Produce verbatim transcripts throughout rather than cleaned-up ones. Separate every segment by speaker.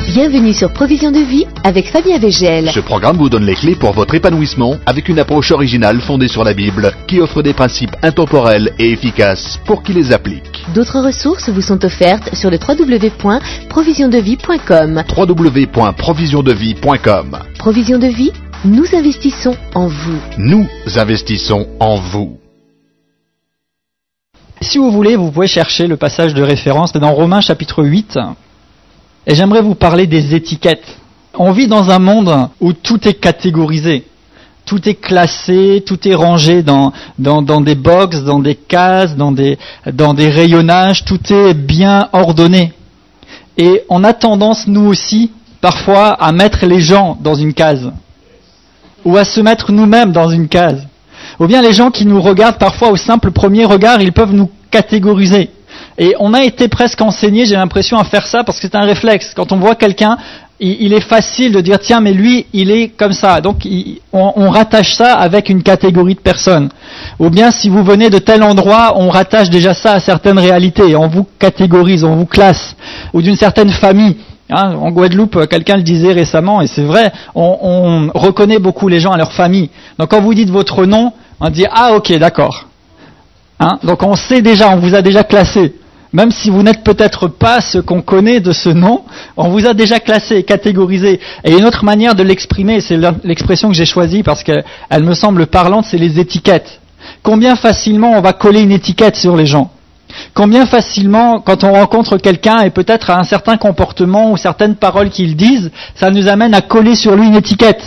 Speaker 1: Bienvenue sur Provision de vie avec Fabien Végel.
Speaker 2: Ce programme vous donne les clés pour votre épanouissement avec une approche originale fondée sur la Bible qui offre des principes intemporels et efficaces pour qui les applique.
Speaker 1: D'autres ressources vous sont offertes sur le w w w point provision de vie point com.
Speaker 2: w w w point provision de vie point com.
Speaker 1: Provision de vie, nous investissons en vous.
Speaker 2: Nous investissons en vous.
Speaker 3: Si vous voulez, vous pouvez chercher le passage de référence dans Romains chapitre huit. Et j'aimerais vous parler des étiquettes. On vit dans un monde où tout est catégorisé. Tout est classé, tout est rangé dans, dans, dans des boxes, dans des cases, dans des, dans des rayonnages. Tout est bien ordonné. Et on a tendance, nous aussi, parfois, à mettre les gens dans une case. Ou à se mettre nous-mêmes dans une case. Ou bien les gens qui nous regardent, parfois, au simple premier regard, ils peuvent nous catégoriser. Et on a été presque enseigné, j'ai l'impression, à faire ça parce que c'est un réflexe. Quand on voit quelqu'un, il, il est facile de dire « tiens, mais lui, il est comme ça ». Donc il, on, on rattache ça avec une catégorie de personnes. Ou bien si vous venez de tel endroit, on rattache déjà ça à certaines réalités. On vous catégorise, on vous classe. Ou d'une certaine famille. Hein, en Guadeloupe, quelqu'un le disait récemment, et c'est vrai, on, on reconnaît beaucoup les gens à leur famille. Donc quand vous dites votre nom, on dit « ah ok, d'accord ». Hein, donc on sait déjà, on vous a déjà classé. Même si vous n'êtes peut-être pas ce qu'on connaît de ce nom, on vous a déjà classé, catégorisé. Et une autre manière de l'exprimer, c'est l'expression que j'ai choisie parce qu'elle me semble parlante, c'est les étiquettes. Combien facilement on va coller une étiquette sur les gens ? Combien facilement, quand on rencontre quelqu'un et peut-être à un certain comportement ou certaines paroles qu'ils disent, ça nous amène à coller sur lui une étiquette.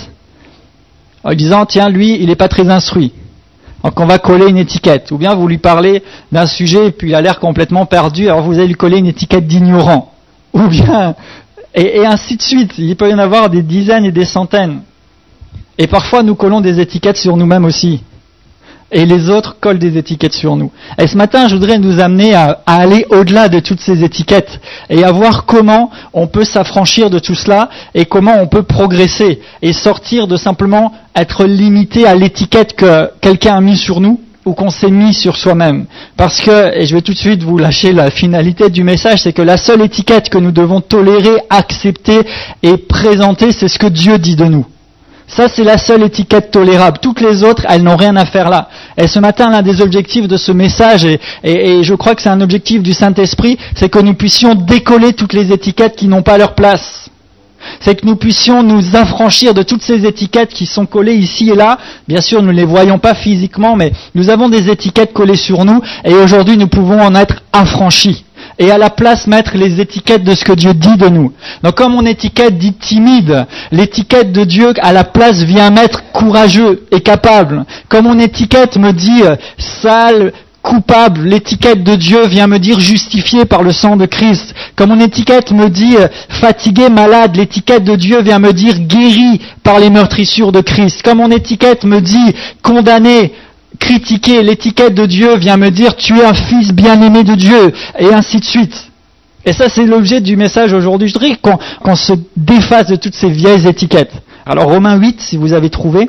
Speaker 3: En disant, tiens, lui, il n'est pas très instruit. Donc on va coller une étiquette. Ou bien vous lui parlez d'un sujet et puis il a l'air complètement perdu, alors vous allez lui coller une étiquette d'ignorant. Ou bien, et, et ainsi de suite. Il peut y en avoir des dizaines et des centaines. Et parfois nous collons des étiquettes sur nous-mêmes aussi. Et les autres collent des étiquettes sur nous. Et ce matin, je voudrais nous amener à, à aller au-delà de toutes ces étiquettes et à voir comment on peut s'affranchir de tout cela et comment on peut progresser et sortir de simplement être limité à l'étiquette que quelqu'un a mis sur nous ou qu'on s'est mis sur soi-même. Parce que, et je vais tout de suite vous lâcher la finalité du message, c'est que la seule étiquette que nous devons tolérer, accepter et présenter, c'est ce que Dieu dit de nous. Ça, c'est la seule étiquette tolérable. Toutes les autres, elles n'ont rien à faire là. Et ce matin, l'un des objectifs de ce message, et, et, et je crois que c'est un objectif du Saint-Esprit, c'est que nous puissions décoller toutes les étiquettes qui n'ont pas leur place. C'est que nous puissions nous affranchir de toutes ces étiquettes qui sont collées ici et là. Bien sûr, nous ne les voyons pas physiquement, mais nous avons des étiquettes collées sur nous, et aujourd'hui, nous pouvons en être affranchis. Et à la place mettre les étiquettes de ce que Dieu dit de nous. Donc comme mon étiquette dit timide, l'étiquette de Dieu à la place vient mettre courageux et capable. Comme mon étiquette me dit euh, sale, coupable, l'étiquette de Dieu vient me dire justifié par le sang de Christ. Comme mon étiquette me dit euh, fatigué, malade, l'étiquette de Dieu vient me dire guéri par les meurtrissures de Christ. Comme mon étiquette me dit condamné, critiquer, l'étiquette de Dieu vient me dire tu es un fils bien-aimé de Dieu, et ainsi de suite. Et ça, c'est l'objet du message aujourd'hui. Je dirais qu'on, qu'on se défasse de toutes ces vieilles étiquettes. Alors Romains huit, si vous avez trouvé,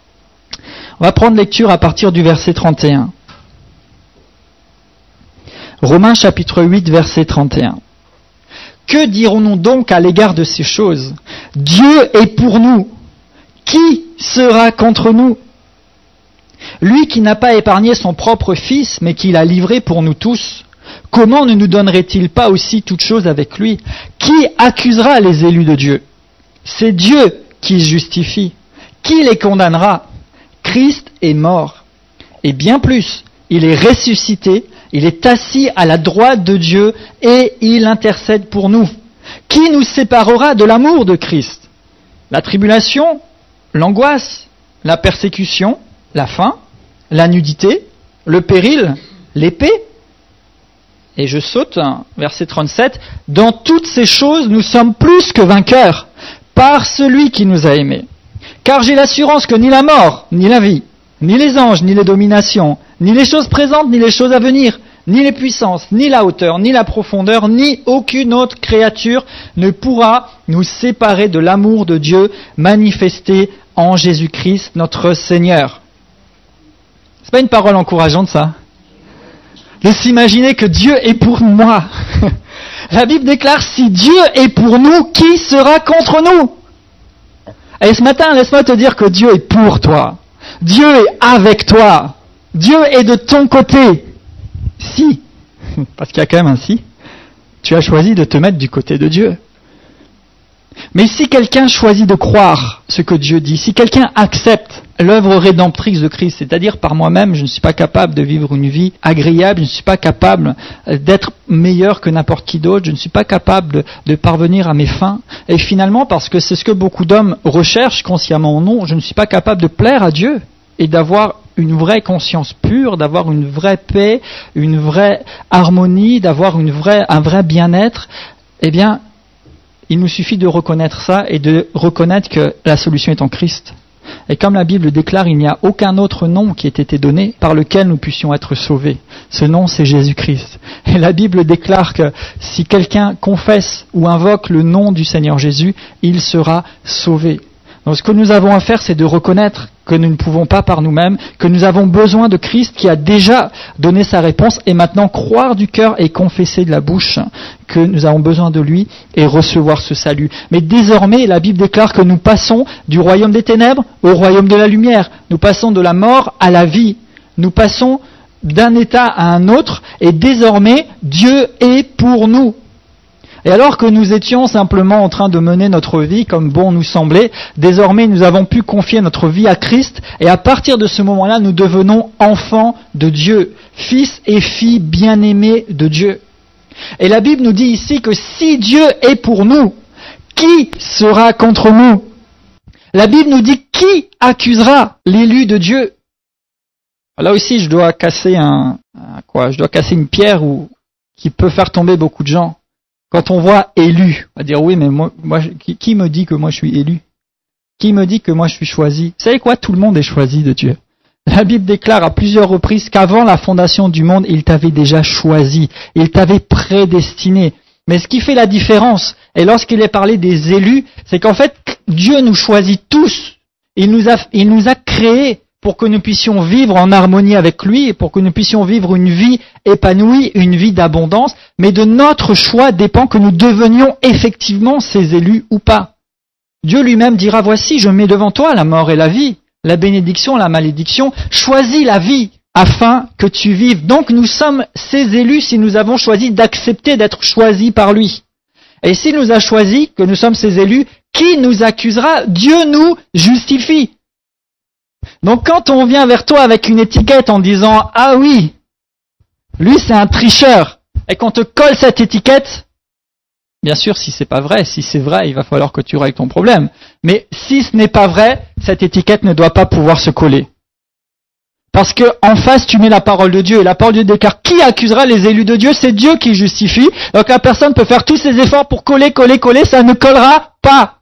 Speaker 3: on va prendre lecture à partir du verset trente et un. Romains chapitre huit, verset trente et un. Que dirons-nous donc à l'égard de ces choses ? Dieu est pour nous. Qui sera contre nous ? Lui qui n'a pas épargné son propre Fils, mais qui l'a livré pour nous tous, comment ne nous donnerait-il pas aussi toutes choses avec lui ? Qui accusera les élus de Dieu ? C'est Dieu qui justifie. Qui les condamnera ? Christ est mort. Et bien plus, il est ressuscité, il est assis à la droite de Dieu et il intercède pour nous. Qui nous séparera de l'amour de Christ ? La tribulation, l'angoisse, la persécution, la faim, la nudité, le péril, l'épée. Et je saute, verset trente-sept, « Dans toutes ces choses, nous sommes plus que vainqueurs, par celui qui nous a aimés. Car j'ai l'assurance que ni la mort, ni la vie, ni les anges, ni les dominations, ni les choses présentes, ni les choses à venir, ni les puissances, ni la hauteur, ni la profondeur, ni aucune autre créature ne pourra nous séparer de l'amour de Dieu manifesté en Jésus-Christ, notre Seigneur. » C'est pas une parole encourageante, ça ? De s'imaginer que Dieu est pour moi. La Bible déclare, si Dieu est pour nous, qui sera contre nous? Et ce matin, laisse-moi te dire que Dieu est pour toi. Dieu est avec toi. Dieu est de ton côté. Si, parce qu'il y a quand même un si, tu as choisi de te mettre du côté de Dieu. Mais si quelqu'un choisit de croire ce que Dieu dit, si quelqu'un accepte l'œuvre rédemptrice de Christ, c'est-à-dire par moi-même, je ne suis pas capable de vivre une vie agréable, je ne suis pas capable d'être meilleur que n'importe qui d'autre, je ne suis pas capable de, de parvenir à mes fins, et finalement, parce que c'est ce que beaucoup d'hommes recherchent, consciemment ou non, je ne suis pas capable de plaire à Dieu et d'avoir une vraie conscience pure, d'avoir une vraie paix, une vraie harmonie, d'avoir une vraie, un vrai bien-être, eh bien, il nous suffit de reconnaître ça et de reconnaître que la solution est en Christ. Et comme la Bible déclare, il n'y a aucun autre nom qui ait été donné par lequel nous puissions être sauvés. Ce nom, c'est Jésus-Christ. Et la Bible déclare que si quelqu'un confesse ou invoque le nom du Seigneur Jésus, il sera sauvé. Donc ce que nous avons à faire, c'est de reconnaître que nous ne pouvons pas par nous-mêmes, que nous avons besoin de Christ qui a déjà donné sa réponse, et maintenant croire du cœur et confesser de la bouche que nous avons besoin de lui et recevoir ce salut. Mais désormais, la Bible déclare que nous passons du royaume des ténèbres au royaume de la lumière. Nous passons de la mort à la vie. Nous passons d'un état à un autre, et désormais, Dieu est pour nous. Et alors que nous étions simplement en train de mener notre vie comme bon nous semblait, désormais nous avons pu confier notre vie à Christ, et à partir de ce moment-là, nous devenons enfants de Dieu, fils et filles bien-aimés de Dieu. Et la Bible nous dit ici que si Dieu est pour nous, qui sera contre nous? La Bible nous dit qui accusera l'élu de Dieu? Là aussi, je dois casser un, un quoi? Je dois casser une pierre ou, qui peut faire tomber beaucoup de gens. Quand on voit élu, on va dire oui, mais moi, moi qui, qui me dit que moi je suis élu? Qui me dit que moi je suis choisi? Vous savez quoi? Tout le monde est choisi de Dieu. La Bible déclare à plusieurs reprises qu'avant la fondation du monde, il t'avait déjà choisi, il t'avait prédestiné. Mais ce qui fait la différence, et lorsqu'il est parlé des élus, c'est qu'en fait, Dieu nous choisit tous. Il nous a, il nous a créés pour que nous puissions vivre en harmonie avec lui et pour que nous puissions vivre une vie épanouie, une vie d'abondance, mais de notre choix dépend que nous devenions effectivement ces élus ou pas. Dieu lui-même dira, voici, je mets devant toi la mort et la vie, la bénédiction, la malédiction, choisis la vie afin que tu vives. Donc nous sommes ces élus si nous avons choisi d'accepter d'être choisis par lui. Et s'il nous a choisis, que nous sommes ces élus, qui nous accusera? Dieu nous justifie. Donc quand on vient vers toi avec une étiquette en disant « Ah oui, lui c'est un tricheur » et qu'on te colle cette étiquette, bien sûr si c'est pas vrai, si c'est vrai, il va falloir que tu règles ton problème. Mais si ce n'est pas vrai, cette étiquette ne doit pas pouvoir se coller. Parce que en face tu mets la parole de Dieu et la parole de Dieu déclare qui accusera les élus de Dieu? C'est Dieu qui justifie. Donc la personne peut faire tous ses efforts pour coller, coller, coller, ça ne collera pas.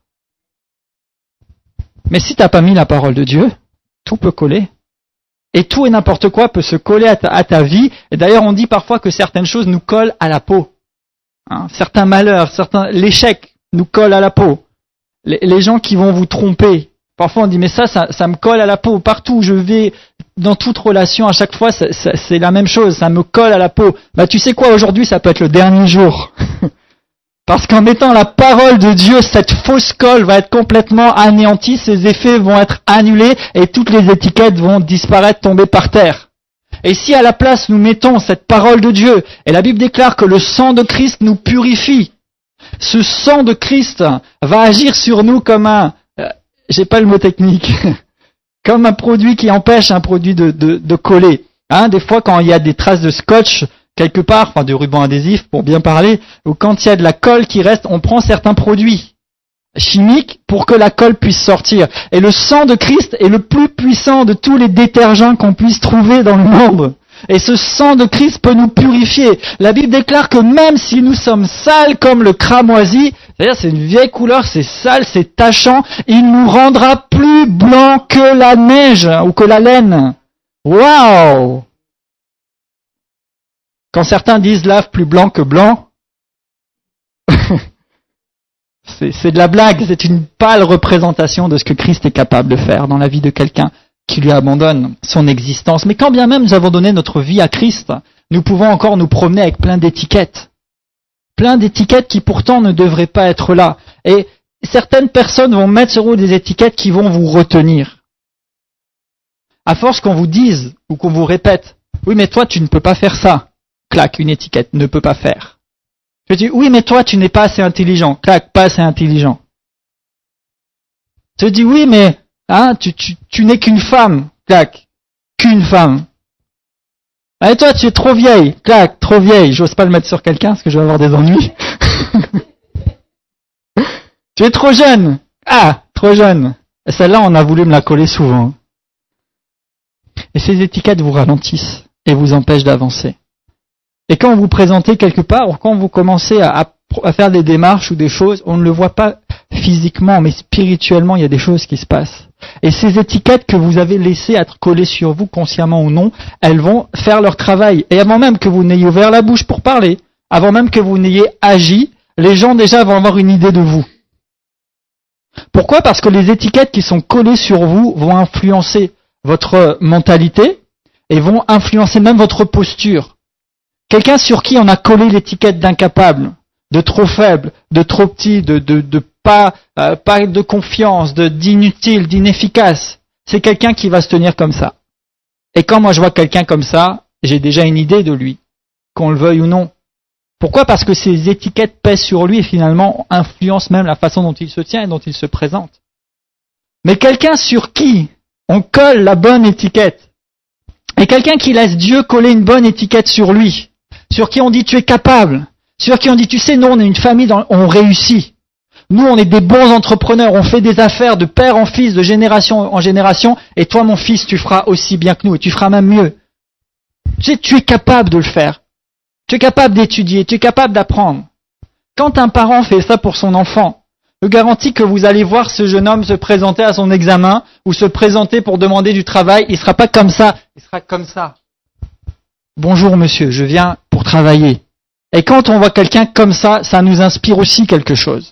Speaker 3: Mais si tu n'as pas mis la parole de Dieu, tout peut coller. Et tout et n'importe quoi peut se coller à ta, à ta vie. Et d'ailleurs, on dit parfois que certaines choses nous collent à la peau. Hein, certains malheurs, certains, l'échec nous colle à la peau. Les, les gens qui vont vous tromper. Parfois, on dit, mais ça, ça, ça me colle à la peau. Partout où je vais, dans toute relation, à chaque fois, ça, ça, c'est la même chose. Ça me colle à la peau. Bah, tu sais quoi, aujourd'hui, ça peut être le dernier jour. Parce qu'en mettant la parole de Dieu, cette fausse colle va être complètement anéantie, ses effets vont être annulés et toutes les étiquettes vont disparaître, tomber par terre. Et si à la place nous mettons cette parole de Dieu, et la Bible déclare que le sang de Christ nous purifie, ce sang de Christ va agir sur nous comme un, euh, j'ai pas le mot technique, comme un produit qui empêche un produit de, de, de coller. Hein, des fois quand il y a des traces de scotch, quelque part, enfin de ruban adhésif pour bien parler, ou quand il y a de la colle qui reste, on prend certains produits chimiques pour que la colle puisse sortir. Et le sang de Christ est le plus puissant de tous les détergents qu'on puisse trouver dans le monde. Et ce sang de Christ peut nous purifier. La Bible déclare que même si nous sommes sales comme le cramoisi, c'est-à-dire c'est une vieille couleur, c'est sale, c'est tachant, il nous rendra plus blanc que la neige ou que la laine. Waouh! Quand certains disent lave plus blanc que blanc, c'est, c'est de la blague, c'est une pâle représentation de ce que Christ est capable de faire dans la vie de quelqu'un qui lui abandonne son existence. Mais quand bien même nous avons donné notre vie à Christ, nous pouvons encore nous promener avec plein d'étiquettes. Plein d'étiquettes qui pourtant ne devraient pas être là. Et certaines personnes vont mettre sur vous des étiquettes qui vont vous retenir. À force qu'on vous dise ou qu'on vous répète, oui mais toi tu ne peux pas faire ça. Clac, une étiquette, ne peut pas faire. Je dis, oui mais toi tu n'es pas assez intelligent. Clac, pas assez intelligent. Je dis, oui mais hein, tu, tu, tu n'es qu'une femme. Clac, qu'une femme. Et toi tu es trop vieille. Clac, trop vieille. J'ose pas le mettre sur quelqu'un parce que je vais avoir des ennuis. Tu es trop jeune. Ah, trop jeune. Et celle-là on a voulu me la coller souvent. Et ces étiquettes vous ralentissent et vous empêchent d'avancer. Et quand vous vous présentez quelque part, ou quand vous commencez à, à, à faire des démarches ou des choses, on ne le voit pas physiquement, mais spirituellement, il y a des choses qui se passent. Et ces étiquettes que vous avez laissées être collées sur vous, consciemment ou non, elles vont faire leur travail. Et avant même que vous n'ayez ouvert la bouche pour parler, avant même que vous n'ayez agi, les gens déjà vont avoir une idée de vous. Pourquoi ? Parce que les étiquettes qui sont collées sur vous vont influencer votre mentalité et vont influencer même votre posture. Quelqu'un sur qui on a collé l'étiquette d'incapable, de trop faible, de trop petit, de, de, de pas, euh, pas de confiance, de, d'inutile, d'inefficace, c'est quelqu'un qui va se tenir comme ça. Et quand moi je vois quelqu'un comme ça, j'ai déjà une idée de lui, qu'on le veuille ou non. Pourquoi ? Parce que ces étiquettes pèsent sur lui et finalement influencent même la façon dont il se tient et dont il se présente. Mais quelqu'un sur qui on colle la bonne étiquette, et quelqu'un qui laisse Dieu coller une bonne étiquette sur lui, sur qui on dit tu es capable, sur qui on dit tu sais, nous on est une famille, dans, on réussit. Nous on est des bons entrepreneurs, on fait des affaires de père en fils, de génération en génération, et toi mon fils tu feras aussi bien que nous, et tu feras même mieux. Tu sais, tu es capable de le faire. Tu es capable d'étudier, tu es capable d'apprendre. Quand un parent fait ça pour son enfant, je garantis que vous allez voir ce jeune homme se présenter à son examen ou se présenter pour demander du travail, il ne sera pas comme ça, il sera comme ça. Bonjour monsieur, je viens pour travailler. Et quand on voit quelqu'un comme ça, ça nous inspire aussi quelque chose.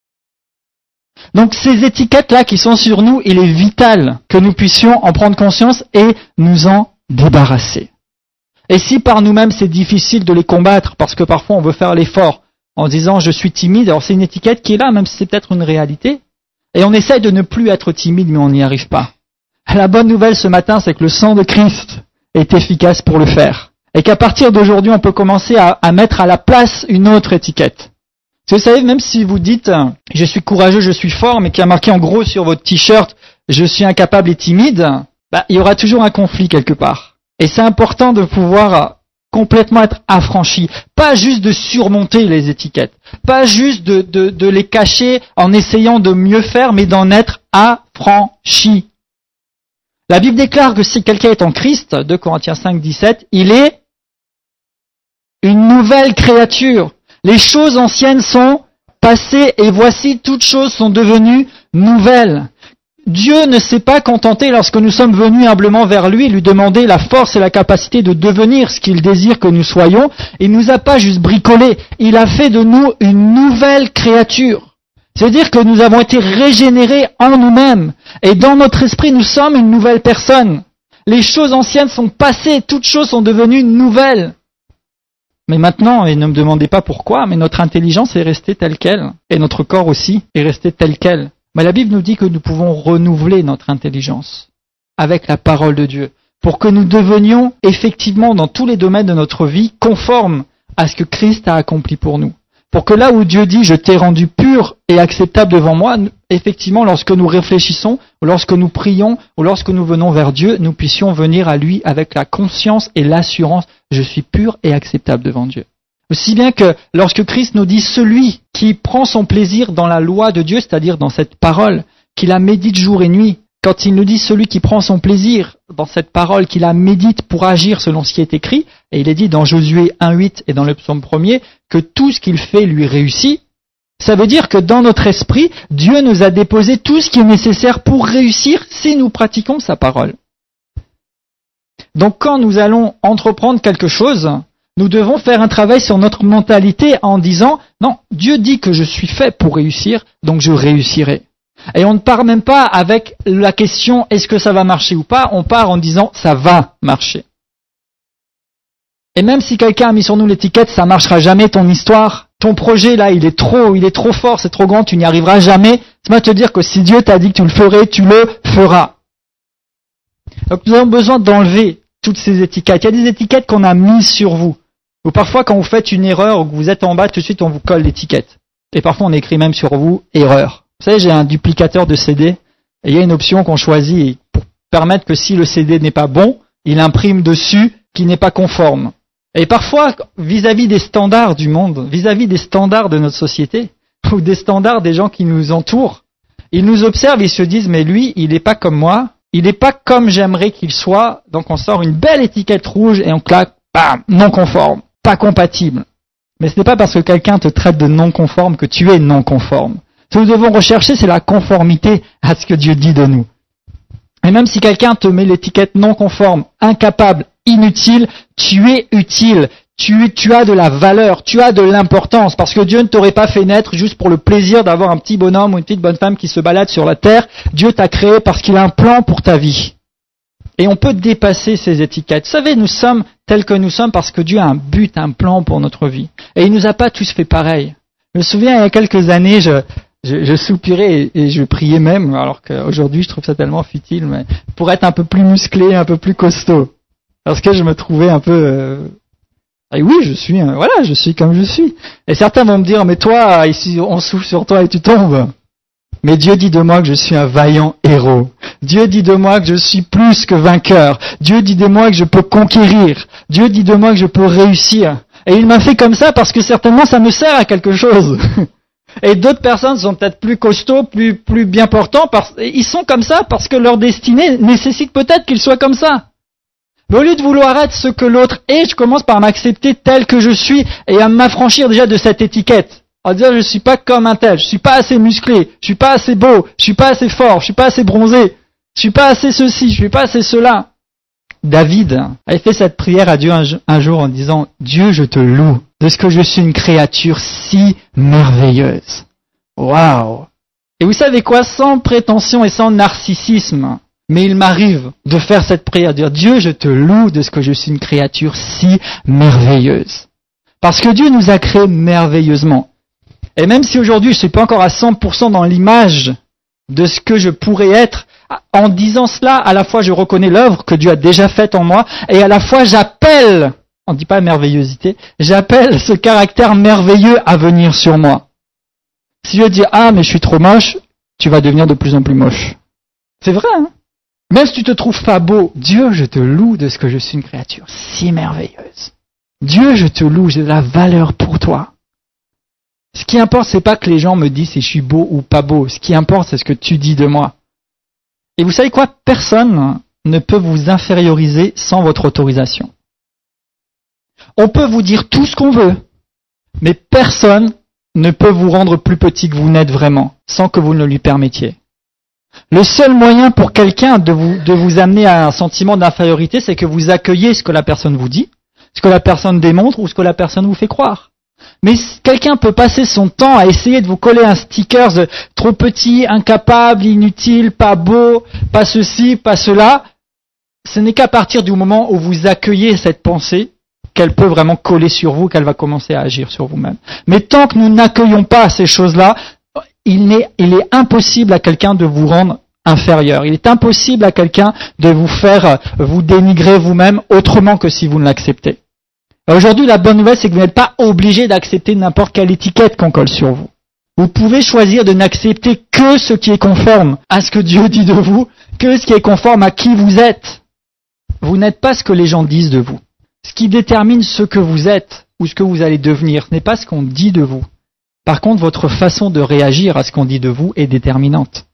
Speaker 3: Donc ces étiquettes-là qui sont sur nous, il est vital que nous puissions en prendre conscience et nous en débarrasser. Et si par nous-mêmes c'est difficile de les combattre, parce que parfois on veut faire l'effort, en disant je suis timide, alors c'est une étiquette qui est là, même si c'est peut-être une réalité. Et on essaye de ne plus être timide, mais on n'y arrive pas. La bonne nouvelle ce matin, c'est que le sang de Christ est efficace pour le faire. Et qu'à partir d'aujourd'hui, on peut commencer à, à mettre à la place une autre étiquette. Vous savez, même si vous dites je suis courageux, je suis fort, mais qu'il y a marqué en gros sur votre t-shirt je suis incapable et timide, bah, il y aura toujours un conflit quelque part. Et c'est important de pouvoir complètement être affranchi, pas juste de surmonter les étiquettes, pas juste de, de, de les cacher en essayant de mieux faire, mais d'en être affranchi. La Bible déclare que si quelqu'un est en Christ, deux Corinthiens cinq, dix-sept, il est une nouvelle créature. Les choses anciennes sont passées et voici toutes choses sont devenues nouvelles. Dieu ne s'est pas contenté lorsque nous sommes venus humblement vers lui, lui demander la force et la capacité de devenir ce qu'il désire que nous soyons. Il nous a pas juste bricolé, il a fait de nous une nouvelle créature. C'est-à-dire que nous avons été régénérés en nous-mêmes. Et dans notre esprit, nous sommes une nouvelle personne. Les choses anciennes sont passées, toutes choses sont devenues nouvelles. Mais maintenant, et ne me demandez pas pourquoi, mais notre intelligence est restée telle qu'elle. Et notre corps aussi est resté tel quel. Mais la Bible nous dit que nous pouvons renouveler notre intelligence avec la parole de Dieu pour que nous devenions effectivement dans tous les domaines de notre vie conformes à ce que Christ a accompli pour nous. Pour que là où Dieu dit « je t'ai rendu pur et acceptable devant moi », effectivement lorsque nous réfléchissons, ou lorsque nous prions, ou lorsque nous venons vers Dieu, nous puissions venir à lui avec la conscience et l'assurance « je suis pur et acceptable devant Dieu ». Aussi bien que lorsque Christ nous dit « celui qui prend son plaisir dans la loi de Dieu », c'est-à-dire dans cette parole, qui la médite jour et nuit, quand il nous dit « celui qui prend son plaisir dans cette parole, qui la médite pour agir selon ce qui est écrit », et il est dit dans Josué un huit et dans le psaume premier que tout ce qu'il fait lui réussit, ça veut dire que dans notre esprit, Dieu nous a déposé tout ce qui est nécessaire pour réussir si nous pratiquons sa parole. Donc quand nous allons entreprendre quelque chose, nous devons faire un travail sur notre mentalité en disant « Non, Dieu dit que je suis fait pour réussir, donc je réussirai ». Et on ne part même pas avec la question « Est-ce que ça va marcher ou pas ?» On part en disant « Ça va marcher ». Et même si quelqu'un a mis sur nous l'étiquette « Ça marchera jamais ton histoire », ton projet là, il est trop, il est trop fort, c'est trop grand, tu n'y arriveras jamais. C'est pas te dire que si Dieu t'a dit que tu le ferais, tu le feras. Donc nous avons besoin d'enlever toutes ces étiquettes. Il y a des étiquettes qu'on a mises sur vous. Ou parfois quand vous faites une erreur ou que vous êtes en bas, tout de suite on vous colle l'étiquette. Et parfois on écrit même sur vous erreur. Vous savez, j'ai un duplicateur de C D et il y a une option qu'on choisit pour permettre que si le C D n'est pas bon, il imprime dessus qui n'est pas conforme. Et parfois, vis-à-vis des standards du monde, vis-à-vis des standards de notre société, ou des standards des gens qui nous entourent, ils nous observent, ils se disent, mais lui, il n'est pas comme moi, il n'est pas comme j'aimerais qu'il soit, donc on sort une belle étiquette rouge et on claque, bam, non conforme, pas compatible. Mais ce n'est pas parce que quelqu'un te traite de non conforme que tu es non conforme. Ce que nous devons rechercher, c'est la conformité à ce que Dieu dit de nous. Et même si quelqu'un te met l'étiquette non conforme, incapable, inutile, tu es utile, tu, tu as de la valeur, tu as de l'importance, parce que Dieu ne t'aurait pas fait naître juste pour le plaisir d'avoir un petit bonhomme ou une petite bonne femme qui se balade sur la terre. Dieu t'a créé parce qu'il a un plan pour ta vie. Et on peut dépasser ces étiquettes. Vous savez, nous sommes tels que nous sommes parce que Dieu a un but, un plan pour notre vie. Et il nous a pas tous fait pareil. Je me souviens, il y a quelques années, je... Je, je soupirais et, et je priais même, alors qu'aujourd'hui je trouve ça tellement futile, mais pour être un peu plus musclé, un peu plus costaud. Parce que je me trouvais un peu... Euh... Et oui, je suis, euh, voilà, je suis comme je suis. Et certains vont me dire, mais toi, ici on souffle sur toi et tu tombes. Mais Dieu dit de moi que je suis un vaillant héros. Dieu dit de moi que je suis plus que vainqueur. Dieu dit de moi que je peux conquérir. Dieu dit de moi que je peux réussir. Et il m'a fait comme ça parce que certainement ça me sert à quelque chose. Et d'autres personnes sont peut-être plus costauds, plus, plus bien portants, parce, ils sont comme ça parce que leur destinée nécessite peut-être qu'ils soient comme ça. Mais au lieu de vouloir être ce que l'autre est, je commence par m'accepter tel que je suis et à m'affranchir déjà de cette étiquette. À dire je suis pas comme un tel, je suis pas assez musclé, je suis pas assez beau, je suis pas assez fort, je suis pas assez bronzé, je suis pas assez ceci, je suis pas assez cela. David avait fait cette prière à Dieu un, un jour en disant « Dieu, je te loue de ce que je suis une créature si merveilleuse. » Waouh! Et vous savez quoi? Sans prétention et sans narcissisme, mais il m'arrive de faire cette prière, de dire « Dieu, je te loue de ce que je suis une créature si merveilleuse. » Parce que Dieu nous a créés merveilleusement. Et même si aujourd'hui je ne suis pas encore à cent pour cent dans l'image de ce que je pourrais être, en disant cela, à la fois je reconnais l'œuvre que Dieu a déjà faite en moi, et à la fois j'appelle, on ne dit pas merveillosité, j'appelle ce caractère merveilleux à venir sur moi. Si Dieu dit « Ah, mais je suis trop moche », tu vas devenir de plus en plus moche. C'est vrai, hein? Même si tu te trouves pas beau, Dieu, je te loue de ce que je suis une créature si merveilleuse. Dieu, je te loue, j'ai de la valeur pour toi. Ce qui importe, c'est pas que les gens me disent si je suis beau ou pas beau. Ce qui importe, c'est ce que tu dis de moi. Et vous savez quoi? Personne ne peut vous inférioriser sans votre autorisation. On peut vous dire tout ce qu'on veut, mais personne ne peut vous rendre plus petit que vous n'êtes vraiment, sans que vous ne lui permettiez. Le seul moyen pour quelqu'un de vous, de vous amener à un sentiment d'infériorité, c'est que vous accueillez ce que la personne vous dit, ce que la personne démontre ou ce que la personne vous fait croire. Mais quelqu'un peut passer son temps à essayer de vous coller un sticker de trop petit, incapable, inutile, pas beau, pas ceci, pas cela. Ce n'est qu'à partir du moment où vous accueillez cette pensée qu'elle peut vraiment coller sur vous, qu'elle va commencer à agir sur vous-même. Mais tant que nous n'accueillons pas ces choses-là, il est, il est impossible à quelqu'un de vous rendre inférieur. Il est impossible à quelqu'un de vous faire vous dénigrer vous-même autrement que si vous ne l'acceptez. Aujourd'hui, la bonne nouvelle, c'est que vous n'êtes pas obligé d'accepter n'importe quelle étiquette qu'on colle sur vous. Vous pouvez choisir de n'accepter que ce qui est conforme à ce que Dieu dit de vous, que ce qui est conforme à qui vous êtes. Vous n'êtes pas ce que les gens disent de vous. Ce qui détermine ce que vous êtes ou ce que vous allez devenir, ce n'est pas ce qu'on dit de vous. Par contre, votre façon de réagir à ce qu'on dit de vous est déterminante.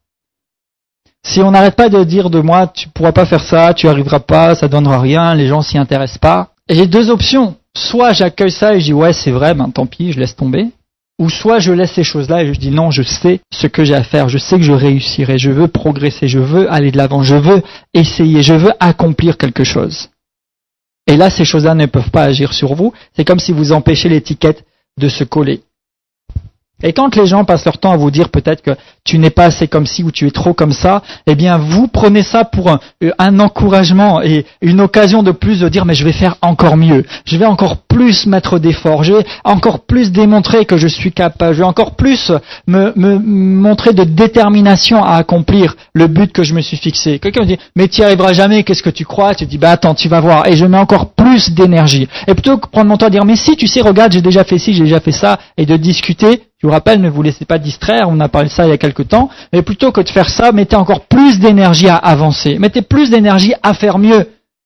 Speaker 3: Si on n'arrête pas de dire de moi, tu ne pourras pas faire ça, tu n'y arriveras pas, ça ne donnera rien, les gens s'y intéressent pas. Et j'ai deux options. Soit j'accueille ça et je dis ouais c'est vrai, ben tant pis, je laisse tomber. Ou soit je laisse ces choses-là et je dis non, je sais ce que j'ai à faire, je sais que je réussirai, je veux progresser, je veux aller de l'avant, je veux essayer, je veux accomplir quelque chose. Et là, ces choses-là ne peuvent pas agir sur vous. C'est comme si vous empêchez l'étiquette de se coller. Et quand les gens passent leur temps à vous dire peut-être que tu n'es pas assez comme ci ou tu es trop comme ça, eh bien vous prenez ça pour un, un encouragement et une occasion de plus de dire mais je vais faire encore mieux, je vais encore plus mettre d'efforts, je vais encore plus démontrer que je suis capable, je vais encore plus me, me montrer de détermination à accomplir le but que je me suis fixé. Quelqu'un me dit mais tu n'y arriveras jamais, qu'est-ce que tu crois? Tu dis bah attends, tu vas voir, et je mets encore plus d'énergie. Et plutôt que prendre mon temps à dire mais si tu sais, regarde, j'ai déjà fait ci, j'ai déjà fait ça, et de discuter, je vous rappelle, ne vous laissez pas distraire, on a parlé de ça il y a quelque temps, mais plutôt que de faire ça, mettez encore plus d'énergie à avancer, mettez plus d'énergie à faire mieux.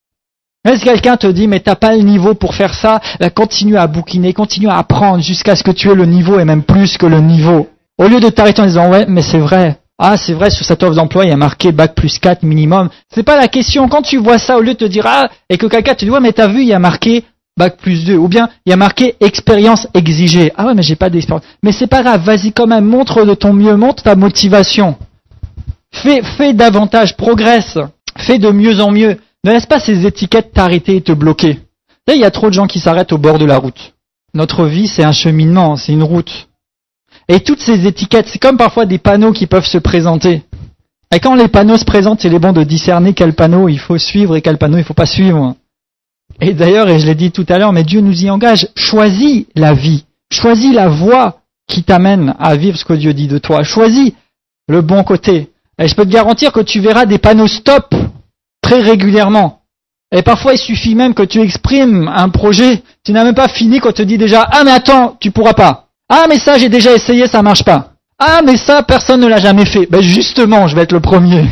Speaker 3: Mais si quelqu'un te dit mais t'as pas le niveau pour faire ça, ben continue à bouquiner, continue à apprendre jusqu'à ce que tu aies le niveau et même plus que le niveau. Au lieu de t'arrêter en disant ouais mais c'est vrai, ah c'est vrai sur cette offre d'emploi il y a marqué bac plus quatre minimum, c'est pas la question. Quand tu vois ça, au lieu de te dire ah et que quelqu'un te dit ouais mais t'as vu il y a marqué bac plus deux, ou bien il y a marqué expérience exigée. Ah ouais mais j'ai pas d'expérience. Mais c'est pas grave, vas-y quand même, montre de ton mieux, montre ta motivation. Fais, fais davantage, progresse, fais de mieux en mieux. Ne laisse pas ces étiquettes t'arrêter et te bloquer. Là, il y a trop de gens qui s'arrêtent au bord de la route. Notre vie c'est un cheminement, c'est une route. Et toutes ces étiquettes, c'est comme parfois des panneaux qui peuvent se présenter. Et quand les panneaux se présentent, il est bon de discerner quel panneau il faut suivre et quel panneau il faut pas suivre. Et d'ailleurs, et je l'ai dit tout à l'heure, mais Dieu nous y engage, choisis la vie, choisis la voie qui t'amène à vivre ce que Dieu dit de toi, choisis le bon côté. Et je peux te garantir que tu verras des panneaux stop très régulièrement. Et parfois, il suffit même que tu exprimes un projet, tu n'as même pas fini qu'on te dit déjà « Ah mais attends, tu pourras pas. Ah mais ça, j'ai déjà essayé, ça marche pas. Ah mais ça, personne ne l'a jamais fait. » Ben justement, je vais être le premier.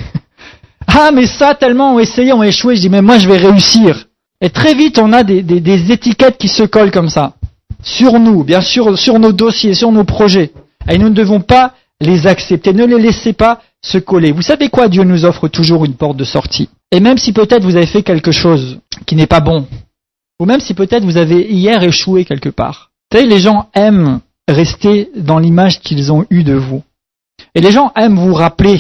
Speaker 3: Ah mais ça, tellement ont essayé, ont échoué, je dis « Mais moi, je vais réussir. » Et très vite, on a des, des, des étiquettes qui se collent comme ça. Sur nous, bien sûr, sur nos dossiers, sur nos projets. Et nous ne devons pas les accepter. Ne les laissez pas se coller. Vous savez quoi? Dieu nous offre toujours une porte de sortie. Et même si peut-être vous avez fait quelque chose qui n'est pas bon, ou même si peut-être vous avez hier échoué quelque part. Vous savez, les gens aiment rester dans l'image qu'ils ont eue de vous. Et les gens aiment vous rappeler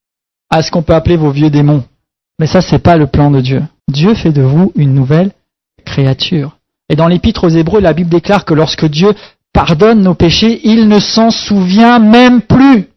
Speaker 3: à ce qu'on peut appeler vos vieux démons. Mais ça, c'est pas le plan de Dieu. Dieu fait de vous une nouvelle créature. Et dans l'Épître aux Hébreux, la Bible déclare que lorsque Dieu pardonne nos péchés, il ne s'en souvient même plus.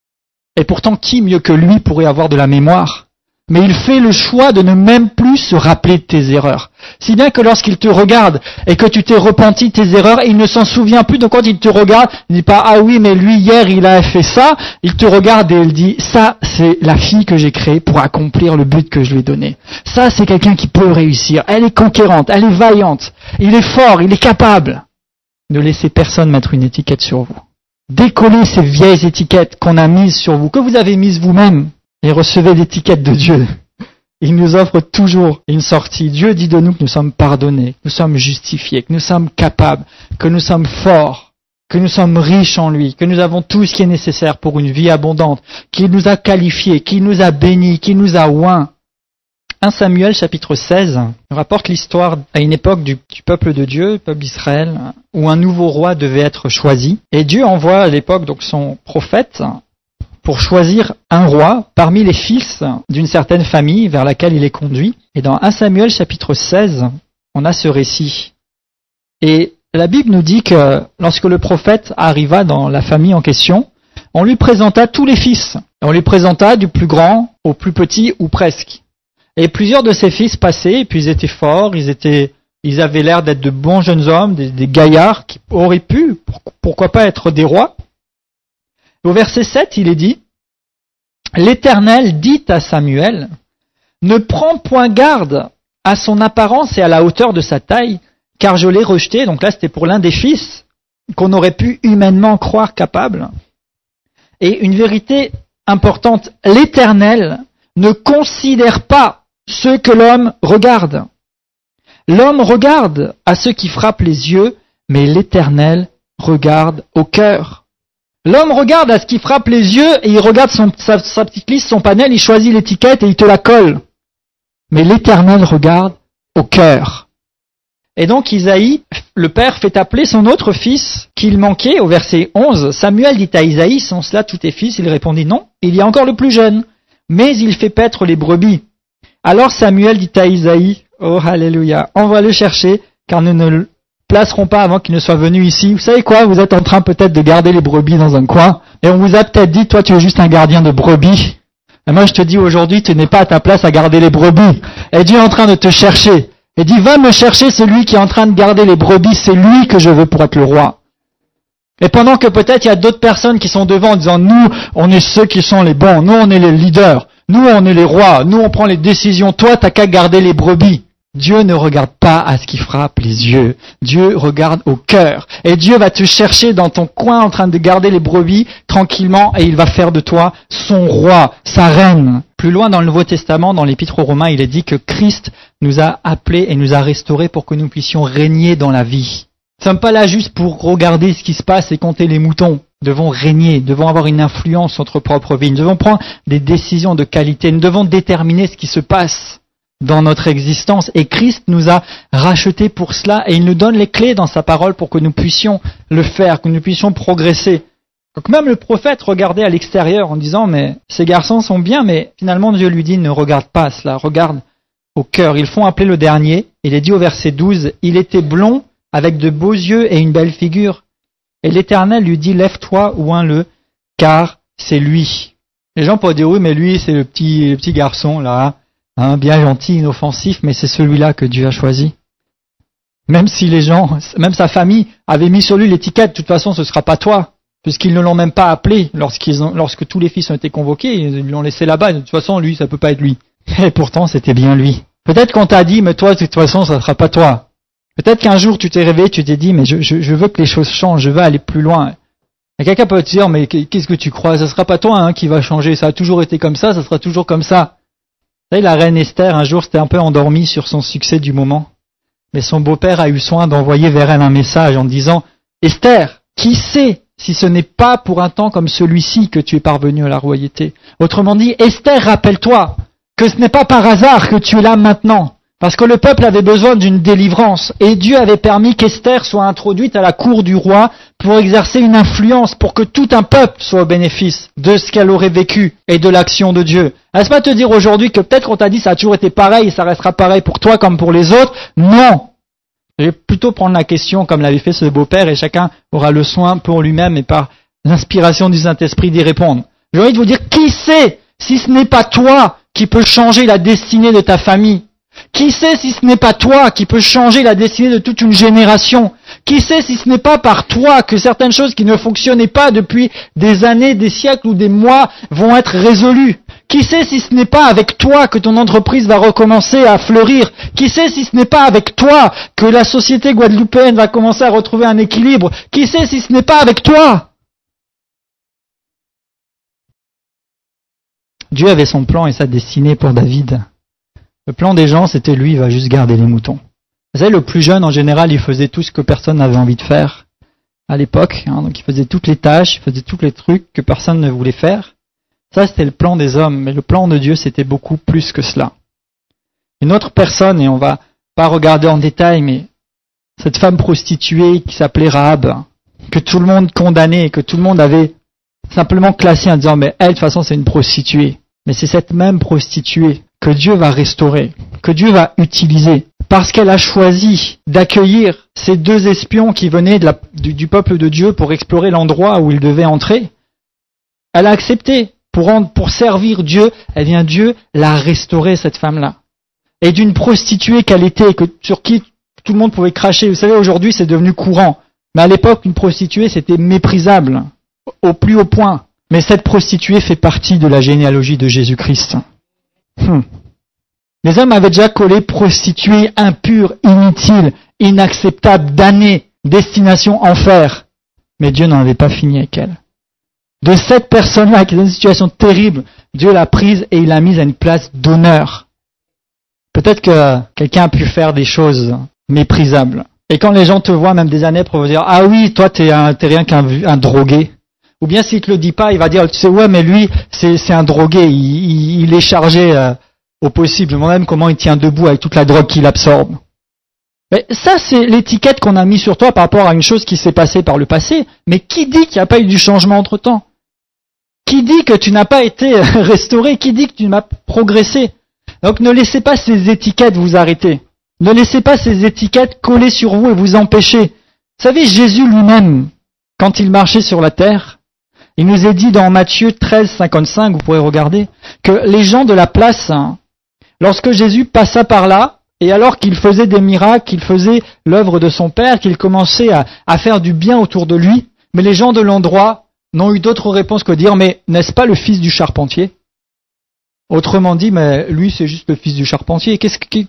Speaker 3: Et pourtant, qui mieux que lui pourrait avoir de la mémoire? Mais il fait le choix de ne même plus se rappeler de tes erreurs. Si bien que lorsqu'il te regarde et que tu t'es repenti de tes erreurs, il ne s'en souvient plus. Donc quand il te regarde, il ne dit pas « Ah oui, mais lui, hier, il a fait ça ». Il te regarde et il dit « Ça, c'est la fille que j'ai créée pour accomplir le but que je lui ai donné. Ça, c'est quelqu'un qui peut réussir. Elle est conquérante, elle est vaillante. Il est fort, il est capable. » Ne laissez personne mettre une étiquette sur vous. Décollez ces vieilles étiquettes qu'on a mises sur vous, que vous avez mises vous-même. Et recevez l'étiquette de Dieu. Il nous offre toujours une sortie. Dieu dit de nous que nous sommes pardonnés, que nous sommes justifiés, que nous sommes capables, que nous sommes forts, que nous sommes riches en lui, que nous avons tout ce qui est nécessaire pour une vie abondante, qu'il nous a qualifiés, qu'il nous a bénis, qu'il nous a oints. premier Samuel chapitre seize rapporte l'histoire à une époque du, du peuple de Dieu, le peuple d'Israël, où un nouveau roi devait être choisi. Et Dieu envoie à l'époque donc son prophète pour choisir un roi parmi les fils d'une certaine famille vers laquelle il est conduit. Et dans premier Samuel chapitre seize, on a ce récit. Et la Bible nous dit que lorsque le prophète arriva dans la famille en question, on lui présenta tous les fils. On lui présenta du plus grand au plus petit ou presque. Et plusieurs de ses fils passaient, et puis ils étaient forts, ils étaient, ils avaient l'air d'être de bons jeunes hommes, des, des gaillards qui auraient pu, pourquoi pas, être des rois. Au verset sept, il est dit, « L'Éternel dit à Samuel, ne prends point garde à son apparence et à la hauteur de sa taille, car je l'ai rejeté. » Donc là, c'était pour l'un des fils qu'on aurait pu humainement croire capable. Et une vérité importante, l'Éternel ne considère pas ceux que l'homme regarde. L'homme regarde à ceux qui frappent les yeux, mais l'Éternel regarde au cœur. L'homme regarde à ce qui frappe les yeux et il regarde son, sa, sa petite liste, son panel, il choisit l'étiquette et il te la colle. Mais l'Éternel regarde au cœur. Et donc Isaïe, le père, fait appeler son autre fils qu'il manquait au verset onze. Samuel dit à Isaïe, sont cela tous tes fils? Il répondit non, il y a encore le plus jeune, mais il fait paître les brebis. Alors Samuel dit à Isaïe, oh alléluia, envoie-le chercher, car nous ne placeront pas avant qu'ils ne soient venus ici. Vous savez quoi? Vous êtes en train peut-être de garder les brebis dans un coin, et on vous a peut-être dit, toi tu es juste un gardien de brebis. Et moi je te dis aujourd'hui, tu n'es pas à ta place à garder les brebis. Et Dieu est en train de te chercher. Et dit, va me chercher celui qui est en train de garder les brebis, c'est lui que je veux pour être le roi. Et pendant que peut-être il y a d'autres personnes qui sont devant en disant, nous, on est ceux qui sont les bons, nous on est les leaders, nous on est les rois, nous on prend les décisions, toi t'as qu'à garder les brebis. Dieu ne regarde pas à ce qui frappe les yeux. Dieu regarde au cœur. Et Dieu va te chercher dans ton coin en train de garder les brebis tranquillement et il va faire de toi son roi, sa reine. Plus loin dans le Nouveau Testament, dans l'Épître aux Romains, il est dit que Christ nous a appelés et nous a restaurés pour que nous puissions régner dans la vie. Nous ne sommes pas là juste pour regarder ce qui se passe et compter les moutons. Nous devons régner, nous devons avoir une influence sur notre propre vie. Nous devons prendre des décisions de qualité. Nous devons déterminer ce qui se passe dans notre existence. Et Christ nous a rachetés pour cela et il nous donne les clés dans sa parole pour que nous puissions le faire, que nous puissions progresser. Donc même le prophète regardait à l'extérieur en disant, mais ces garçons sont bien, mais finalement Dieu lui dit, ne regarde pas cela, regarde au cœur. Ils font appeler le dernier. Il est dit au verset douze, il était blond, avec de beaux yeux et une belle figure. Et l'Éternel lui dit, lève-toi, oins-le, car c'est lui. Les gens pourraient dire, oui, mais lui, c'est le petit, le petit garçon, là, hein, bien gentil, inoffensif, mais c'est celui-là que Dieu a choisi. Même si les gens, même sa famille, avaient mis sur lui l'étiquette, de toute façon, ce ne sera pas toi, puisqu'ils ne l'ont même pas appelé lorsqu'ils ont, lorsque tous les fils ont été convoqués, ils l'ont laissé là-bas, de toute façon, lui, ça peut pas être lui. Et pourtant, c'était bien lui. Peut-être qu'on t'a dit, mais toi, de toute façon, ça ne sera pas toi. Peut-être qu'un jour tu t'es réveillé, tu t'es dit, mais je, je, je veux que les choses changent, je veux aller plus loin. Et quelqu'un peut te dire, mais qu'est-ce que tu crois? Ça sera pas toi hein, qui va changer, ça a toujours été comme ça, ça sera toujours comme ça. Vous savez, la reine Esther, un jour, s'était un peu endormie sur son succès du moment. Mais son beau-père a eu soin d'envoyer vers elle un message en disant, Esther, qui sait si ce n'est pas pour un temps comme celui-ci que tu es parvenue à la royauté? Autrement dit, Esther, rappelle-toi que ce n'est pas par hasard que tu es là maintenant. Parce que le peuple avait besoin d'une délivrance et Dieu avait permis qu'Esther soit introduite à la cour du roi pour exercer une influence, pour que tout un peuple soit au bénéfice de ce qu'elle aurait vécu et de l'action de Dieu. Est-ce pas te dire aujourd'hui que peut-être qu'on t'a dit ça a toujours été pareil et ça restera pareil pour toi comme pour les autres? Non! Je vais plutôt prendre la question comme l'avait fait ce beau-père et chacun aura le soin pour lui-même et par l'inspiration du Saint-Esprit d'y répondre. J'ai envie de vous dire, qui sait si ce n'est pas toi qui peux changer la destinée de ta famille? Qui sait si ce n'est pas toi qui peux changer la destinée de toute une génération? Qui sait si ce n'est pas par toi que certaines choses qui ne fonctionnaient pas depuis des années, des siècles ou des mois vont être résolues? Qui sait si ce n'est pas avec toi que ton entreprise va recommencer à fleurir? Qui sait si ce n'est pas avec toi que la société guadeloupéenne va commencer à retrouver un équilibre? Qui sait si ce n'est pas avec toi? Dieu avait son plan et sa destinée pour David. Le plan des gens, c'était lui, il va juste garder les moutons. Vous savez, le plus jeune, en général, il faisait tout ce que personne n'avait envie de faire à l'époque. Hein, donc il faisait toutes les tâches, il faisait tous les trucs que personne ne voulait faire. Ça, c'était le plan des hommes. Mais le plan de Dieu, c'était beaucoup plus que cela. Une autre personne, et on va pas regarder en détail, mais cette femme prostituée qui s'appelait Rahab, que tout le monde condamnait, que tout le monde avait simplement classée en disant, mais elle, de toute façon, c'est une prostituée. Mais c'est cette même prostituée que Dieu va restaurer, que Dieu va utiliser, parce qu'elle a choisi d'accueillir ces deux espions qui venaient de la, du, du peuple de Dieu pour explorer l'endroit où ils devaient entrer. Elle a accepté pour, rendre, pour servir Dieu. Eh bien, Dieu l'a restaurée, cette femme-là. Et d'une prostituée qu'elle était, que, sur qui tout le monde pouvait cracher. Vous savez, aujourd'hui, c'est devenu courant. Mais à l'époque, une prostituée, c'était méprisable, au plus haut point. Mais cette prostituée fait partie de la généalogie de Jésus-Christ. Hum. Les hommes avaient déjà collé prostituée, impure, inutile, inacceptable, damnée, destination enfer. Mais Dieu n'en avait pas fini avec elle. De cette personne-là qui est dans une situation terrible, Dieu l'a prise et il l'a mise à une place d'honneur. Peut-être que quelqu'un a pu faire des choses méprisables. Et quand les gens te voient, même des années, pour dire « Ah oui, toi, t'es, un, t'es rien qu'un un drogué ». Ou bien s'il te le dit pas, il va dire, tu sais, ouais, mais lui, c'est, c'est un drogué, il, il, il est chargé euh, au possible. Je me demande même comment il tient debout avec toute la drogue qu'il absorbe. Mais ça, c'est l'étiquette qu'on a mis sur toi par rapport à une chose qui s'est passée par le passé. Mais qui dit qu'il n'y a pas eu du changement entre-temps? Qui dit que tu n'as pas été restauré? Qui dit que tu n'as pas progressé? Donc ne laissez pas ces étiquettes vous arrêter. Ne laissez pas ces étiquettes coller sur vous et vous empêcher. Vous savez, Jésus lui-même, quand il marchait sur la terre, il nous est dit dans Matthieu treize, cinquante-cinq, vous pourrez regarder, que les gens de la place, hein, lorsque Jésus passa par là, et alors qu'il faisait des miracles, qu'il faisait l'œuvre de son Père, qu'il commençait à, à faire du bien autour de lui, mais les gens de l'endroit n'ont eu d'autre réponse que dire, mais n'est-ce pas le fils du charpentier? Autrement dit, mais lui c'est juste le fils du charpentier. Qu'est-ce qu'il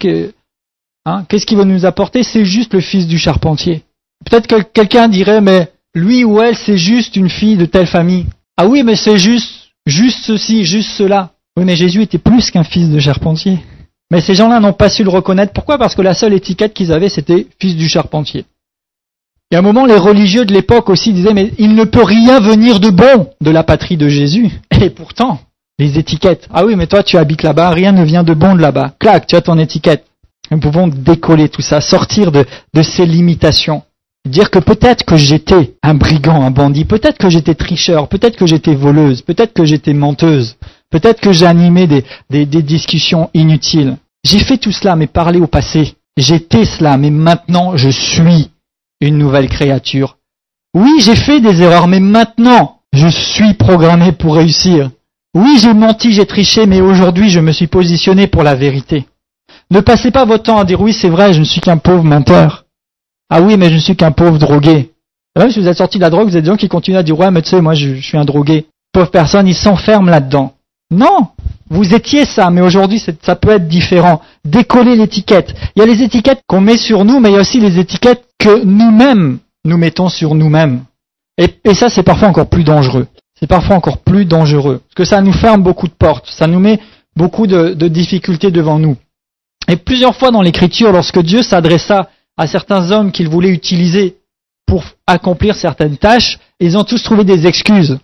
Speaker 3: hein, qu'est-ce qu'il va nous apporter? C'est juste le fils du charpentier. Peut-être que quelqu'un dirait, mais lui ou elle c'est juste une fille de telle famille. Ah oui, mais c'est juste, juste ceci, juste cela. Oui, mais Jésus était plus qu'un fils de charpentier. Mais ces gens-là n'ont pas su le reconnaître. Pourquoi? Parce que la seule étiquette qu'ils avaient, c'était fils du charpentier. Et à un moment, les religieux de l'époque aussi disaient, mais il ne peut rien venir de bon de la patrie de Jésus. Et pourtant, les étiquettes. Ah oui, mais toi, tu habites là-bas, rien ne vient de bon de là-bas. Clac, tu as ton étiquette. Nous pouvons décoller tout ça, sortir de, de ces limitations. Dire que peut-être que j'étais un brigand, un bandit, peut-être que j'étais tricheur, peut-être que j'étais voleuse, peut-être que j'étais menteuse, peut-être que j'ai animé des, des, des discussions inutiles. J'ai fait tout cela, mais parlé au passé. J'étais cela, mais maintenant je suis une nouvelle créature. Oui, j'ai fait des erreurs, mais maintenant je suis programmé pour réussir. Oui, j'ai menti, j'ai triché, mais aujourd'hui je me suis positionné pour la vérité. Ne passez pas votre temps à dire oui, c'est vrai, je ne suis qu'un pauvre menteur. Ah oui, mais je ne suis qu'un pauvre drogué. Même si vous êtes sorti de la drogue, vous êtes des gens qui continuent à dire ouais, mais tu sais, moi je, je suis un drogué. Pauvre personne, ils s'enferment là-dedans. Non, vous étiez ça, mais aujourd'hui c'est, ça peut être différent. Décoller l'étiquette. Il y a les étiquettes qu'on met sur nous, mais il y a aussi les étiquettes que nous-mêmes nous mettons sur nous-mêmes. Et, et ça, c'est parfois encore plus dangereux. C'est parfois encore plus dangereux, parce que ça nous ferme beaucoup de portes, ça nous met beaucoup de, de difficultés devant nous. Et plusieurs fois dans l'Écriture, lorsque Dieu s'adressa à certains hommes qu'il voulait utiliser pour accomplir certaines tâches, ils ont tous trouvé des excuses.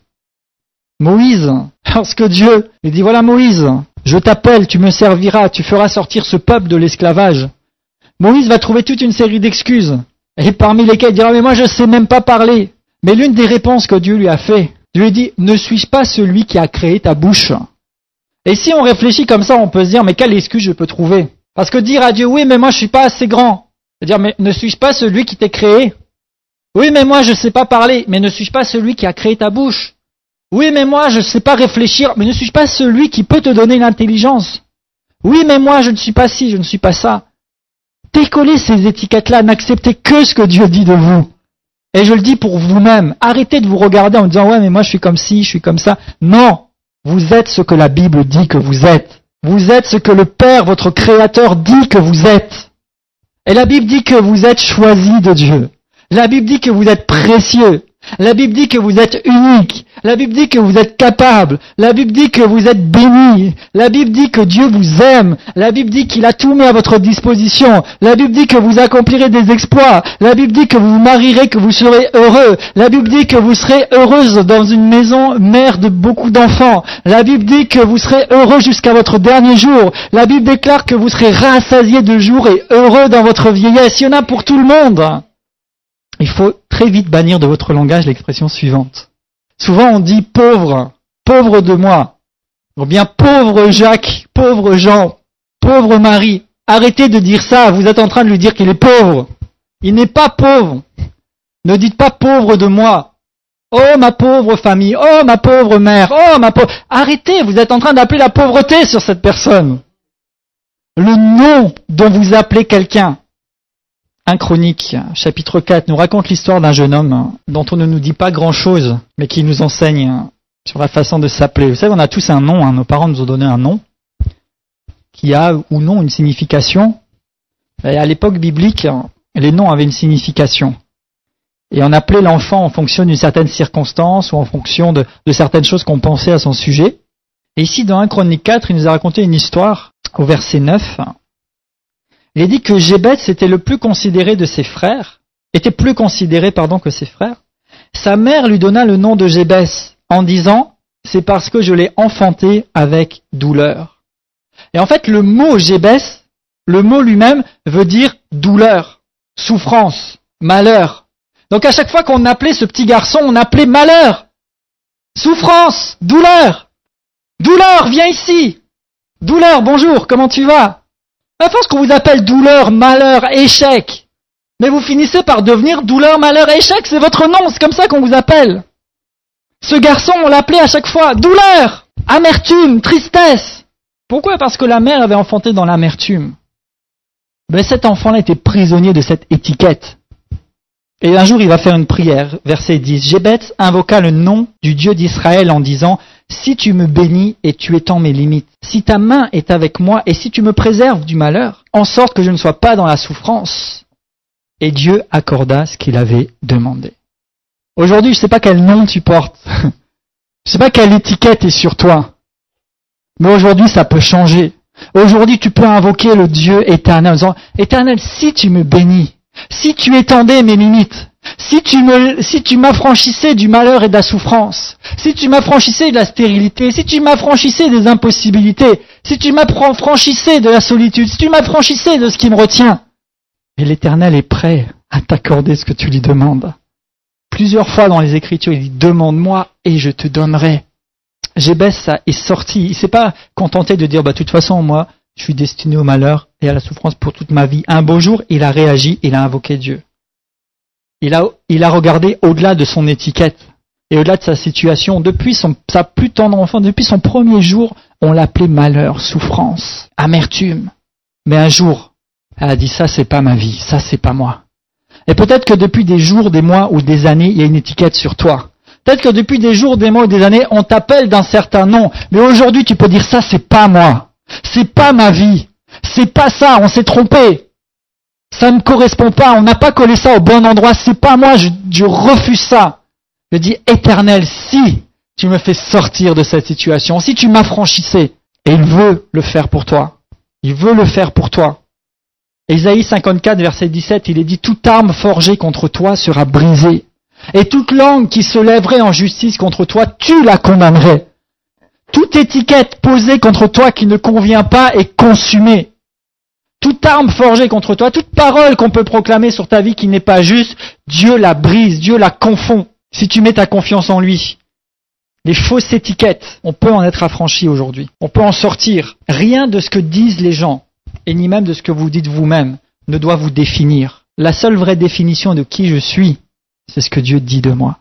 Speaker 3: Moïse, lorsque Dieu lui dit, voilà Moïse, je t'appelle, tu me serviras, tu feras sortir ce peuple de l'esclavage. Moïse va trouver toute une série d'excuses, et parmi lesquelles il dira, mais moi je ne sais même pas parler. Mais l'une des réponses que Dieu lui a fait, Dieu lui dit, ne suis-je pas celui qui a créé ta bouche? Et si on réfléchit comme ça, on peut se dire, mais quelle excuse je peux trouver? Parce que dire à Dieu, oui, mais moi je suis pas assez grand. C'est-à-dire, mais ne suis-je pas celui qui t'a créé? Oui, mais moi je ne sais pas parler, mais ne suis-je pas celui qui a créé ta bouche? Oui, mais moi je ne sais pas réfléchir, mais ne suis-je pas celui qui peut te donner l'intelligence? Oui, mais moi je ne suis pas ci, je ne suis pas ça. Décollez ces étiquettes-là, n'acceptez que ce que Dieu dit de vous. Et je le dis pour vous-même, arrêtez de vous regarder en disant, ouais, mais moi je suis comme ci, je suis comme ça. Non, vous êtes ce que la Bible dit que vous êtes. Vous êtes ce que le Père, votre Créateur, dit que vous êtes. Et la Bible dit que vous êtes choisis de Dieu. La Bible dit que vous êtes précieux. La Bible dit que vous êtes unique. La Bible dit que vous êtes capable. La Bible dit que vous êtes béni. La Bible dit que Dieu vous aime. La Bible dit qu'il a tout mis à votre disposition. La Bible dit que vous accomplirez des exploits. La Bible dit que vous vous marierez, que vous serez heureux. La Bible dit que vous serez heureuse dans une maison mère de beaucoup d'enfants. La Bible dit que vous serez heureux jusqu'à votre dernier jour. La Bible déclare que vous serez rassasiés de jour et heureux dans votre vieillesse. Il y en a pour tout le monde. Il faut très vite bannir de votre langage l'expression suivante. Souvent on dit pauvre, pauvre de moi, ou bien pauvre Jacques, pauvre Jean, pauvre Marie. Arrêtez de dire ça, vous êtes en train de lui dire qu'il est pauvre. Il n'est pas pauvre. Ne dites pas pauvre de moi. Oh ma pauvre famille, oh ma pauvre mère, oh ma pauvre... Arrêtez, vous êtes en train d'appeler la pauvreté sur cette personne. Le nom dont vous appelez quelqu'un. un Chronique, chapitre quatre, nous raconte l'histoire d'un jeune homme dont on ne nous dit pas grand-chose, mais qui nous enseigne sur la façon de s'appeler. Vous savez, on a tous un nom, hein, nos parents nous ont donné un nom, qui a ou non une signification. Et à l'époque biblique, les noms avaient une signification. Et on appelait l'enfant en fonction d'une certaine circonstance ou en fonction de, de certaines choses qu'on pensait à son sujet. Et ici, dans un Chronique quatre, il nous a raconté une histoire au verset neuf. Il est dit que Jébès était le plus considéré de ses frères, était plus considéré, pardon, que ses frères. Sa mère lui donna le nom de Jébès en disant, c'est parce que je l'ai enfanté avec douleur. Et en fait, le mot Jébès, le mot lui-même veut dire douleur, souffrance, malheur. Donc à chaque fois qu'on appelait ce petit garçon, on appelait malheur, souffrance, douleur. Douleur, viens ici. Douleur, bonjour, comment tu vas? À force qu'on vous appelle douleur, malheur, échec, mais vous finissez par devenir douleur, malheur, échec, c'est votre nom, c'est comme ça qu'on vous appelle. Ce garçon, on l'appelait à chaque fois douleur, amertume, tristesse. Pourquoi ? Parce que la mère avait enfanté dans l'amertume. Mais cet enfant-là était prisonnier de cette étiquette. Et un jour, il va faire une prière, verset dix. Jébet invoqua le nom du Dieu d'Israël en disant, « Si tu me bénis et tu étends mes limites, si ta main est avec moi et si tu me préserves du malheur, en sorte que je ne sois pas dans la souffrance. » Et Dieu accorda ce qu'il avait demandé. Aujourd'hui, je ne sais pas quel nom tu portes. Je ne sais pas quelle étiquette est sur toi. Mais aujourd'hui, ça peut changer. Aujourd'hui, tu peux invoquer le Dieu éternel en disant, « Éternel, si tu me bénis, si tu étendais mes limites, si tu me, si tu m'affranchissais du malheur et de la souffrance, si tu m'affranchissais de la stérilité, si tu m'affranchissais des impossibilités, si tu m'affranchissais de la solitude, si tu m'affranchissais de ce qui me retient, et l'Éternel est prêt à t'accorder ce que tu lui demandes. » Plusieurs fois dans les Écritures, il dit, « Demande-moi et je te donnerai. » Jébès est sorti, il ne s'est pas contenté de dire, bah, « De toute façon, moi, je suis destiné au malheur et à la souffrance pour toute ma vie. » Un beau jour, il a réagi, il a invoqué Dieu. Il a, il a regardé au-delà de son étiquette et au-delà de sa situation. Depuis son, sa plus tendre enfant, depuis son premier jour, on l'appelait malheur, souffrance, amertume. Mais un jour, elle a dit, ça c'est pas ma vie, ça c'est pas moi. Et peut-être que depuis des jours, des mois ou des années, il y a une étiquette sur toi. Peut-être que depuis des jours, des mois ou des années, on t'appelle d'un certain nom. Mais aujourd'hui, tu peux dire, ça c'est pas moi. C'est pas ma vie. C'est pas ça, on s'est trompé. Ça ne me correspond pas, on n'a pas collé ça au bon endroit. C'est pas moi, je, je refuse ça. Je dis, Éternel, si tu me fais sortir de cette situation, si tu m'affranchissais, et il veut le faire pour toi. Il veut le faire pour toi. Ésaïe cinquante-quatre, verset dix-sept, il est dit, toute arme forgée contre toi sera brisée. Et toute langue qui se lèverait en justice contre toi, tu la condamnerais. Toute étiquette posée contre toi qui ne convient pas est consumée. Toute arme forgée contre toi, toute parole qu'on peut proclamer sur ta vie qui n'est pas juste, Dieu la brise, Dieu la confond, si tu mets ta confiance en lui. Les fausses étiquettes, on peut en être affranchi aujourd'hui. On peut en sortir. Rien de ce que disent les gens, et ni même de ce que vous dites vous-même, ne doit vous définir. La seule vraie définition de qui je suis, c'est ce que Dieu dit de moi.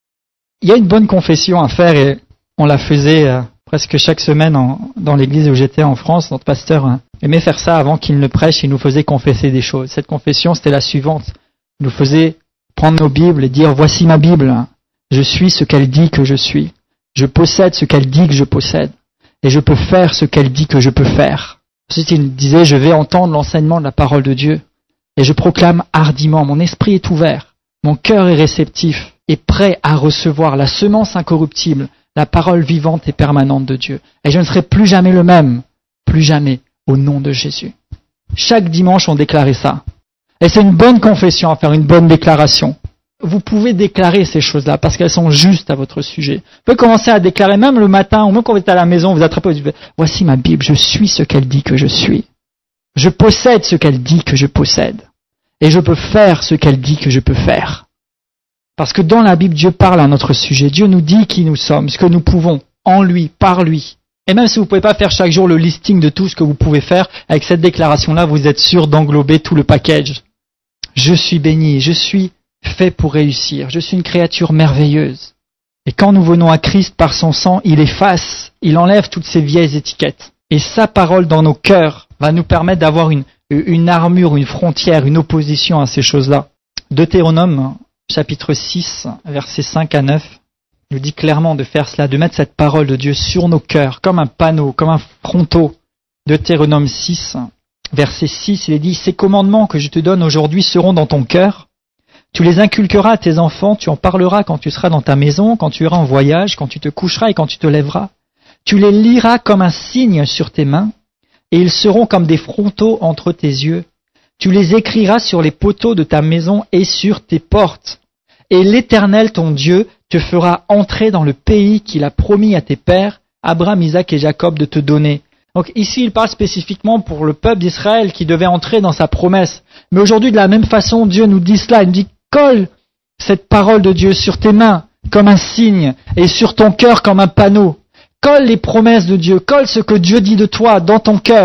Speaker 3: Il y a une bonne confession à faire et on la faisait euh, presque chaque semaine en, dans l'église où j'étais en France. Notre pasteur hein, aimait faire ça avant qu'il ne prêche, il nous faisait confesser des choses. Cette confession, c'était la suivante. Il nous faisait prendre nos Bibles et dire, voici ma Bible, je suis ce qu'elle dit que je suis. Je possède ce qu'elle dit que je possède. Et je peux faire ce qu'elle dit que je peux faire. Ensuite, il disait, je vais entendre l'enseignement de la parole de Dieu. Et je proclame hardiment, mon esprit est ouvert. Mon cœur est réceptif et prêt à recevoir la semence incorruptible, la parole vivante et permanente de Dieu. Et je ne serai plus jamais le même, plus jamais, au nom de Jésus. Chaque dimanche, on déclarait ça. Et c'est une bonne confession à faire, une bonne déclaration. Vous pouvez déclarer ces choses-là parce qu'elles sont justes à votre sujet. Vous pouvez commencer à déclarer même le matin, ou même quand vous êtes à la maison, vous attrapez, vous dites, voici ma Bible, je suis ce qu'elle dit que je suis. Je possède ce qu'elle dit que je possède. Et je peux faire ce qu'elle dit que je peux faire. Parce que dans la Bible, Dieu parle à notre sujet. Dieu nous dit qui nous sommes, ce que nous pouvons, en lui, par lui. Et même si vous ne pouvez pas faire chaque jour le listing de tout ce que vous pouvez faire, avec cette déclaration-là, vous êtes sûr d'englober tout le package. Je suis béni, je suis fait pour réussir, je suis une créature merveilleuse. Et quand nous venons à Christ par son sang, il efface, il enlève toutes ces vieilles étiquettes. Et sa parole dans nos cœurs va nous permettre d'avoir une une armure, une frontière, une opposition à ces choses-là. Deutéronome, chapitre six, versets cinq à neuf, nous dit clairement de faire cela, de mettre cette parole de Dieu sur nos cœurs, comme un panneau, comme un fronteau. Deutéronome six, verset six, il est dit, « Ces commandements que je te donne aujourd'hui seront dans ton cœur. Tu les inculqueras à tes enfants, tu en parleras quand tu seras dans ta maison, quand tu iras en voyage, quand tu te coucheras et quand tu te lèveras. Tu les liras comme un signe sur tes mains, et ils seront comme des frontaux entre tes yeux. Tu les écriras sur les poteaux de ta maison et sur tes portes. Et l'Éternel, ton Dieu, te fera entrer dans le pays qu'il a promis à tes pères, Abraham, Isaac et Jacob, de te donner. » Donc ici, il parle spécifiquement pour le peuple d'Israël qui devait entrer dans sa promesse. Mais aujourd'hui, de la même façon, Dieu nous dit cela. Il nous dit, colle cette parole de Dieu sur tes mains comme un signe et sur ton cœur comme un panneau. Colle les promesses de Dieu, colle ce que Dieu dit de toi dans ton cœur.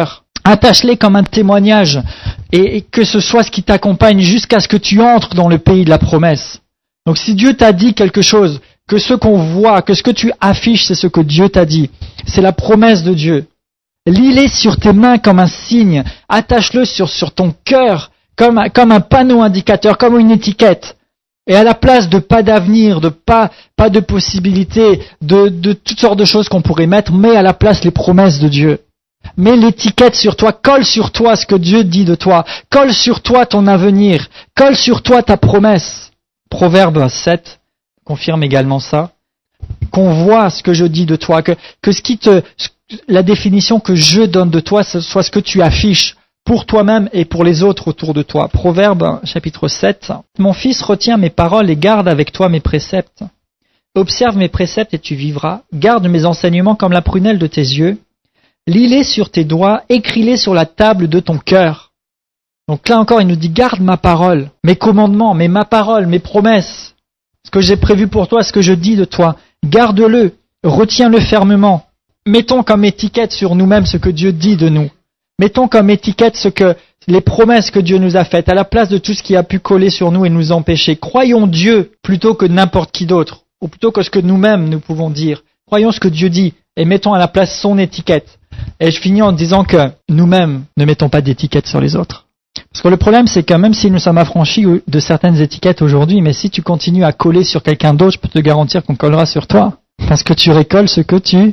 Speaker 3: Attache-les comme un témoignage et, et que ce soit ce qui t'accompagne jusqu'à ce que tu entres dans le pays de la promesse. Donc si Dieu t'a dit quelque chose, que ce qu'on voit, que ce que tu affiches, c'est ce que Dieu t'a dit, c'est la promesse de Dieu. Lis-les sur tes mains comme un signe, attache-le sur, sur ton cœur comme, comme un panneau indicateur, comme une étiquette. Et à la place de pas d'avenir, de pas, pas de possibilités, de, de toutes sortes de choses qu'on pourrait mettre, mets à la place les promesses de Dieu. Mets l'étiquette sur toi, colle sur toi ce que Dieu dit de toi, colle sur toi ton avenir, colle sur toi ta promesse. Proverbe sept confirme également ça, qu'on voit ce que je dis de toi, que, que ce qui te, la définition que je donne de toi, ce soit ce que tu affiches pour toi-même et pour les autres autour de toi. Proverbe chapitre sept. Mon fils, retiens mes paroles et garde avec toi mes préceptes. Observe mes préceptes et tu vivras. Garde mes enseignements comme la prunelle de tes yeux. Lis-les sur tes doigts, écris-les sur la table de ton cœur. Donc là encore, il nous dit, garde ma parole, mes commandements, mais ma parole, mes promesses, ce que j'ai prévu pour toi, ce que je dis de toi. Garde-le, retiens-le fermement. Mettons comme étiquette sur nous-mêmes ce que Dieu dit de nous. Mettons comme étiquette ce que, les promesses que Dieu nous a faites, à la place de tout ce qui a pu coller sur nous et nous empêcher. Croyons Dieu plutôt que n'importe qui d'autre, ou plutôt que ce que nous-mêmes nous pouvons dire. Croyons ce que Dieu dit et mettons à la place son étiquette. Et je finis en disant que nous-mêmes ne mettons pas d'étiquette sur les autres. Parce que le problème, c'est que même si nous sommes affranchis de certaines étiquettes aujourd'hui, mais si tu continues à coller sur quelqu'un d'autre, je peux te garantir qu'on collera sur toi. Parce que tu récoltes ce que tu...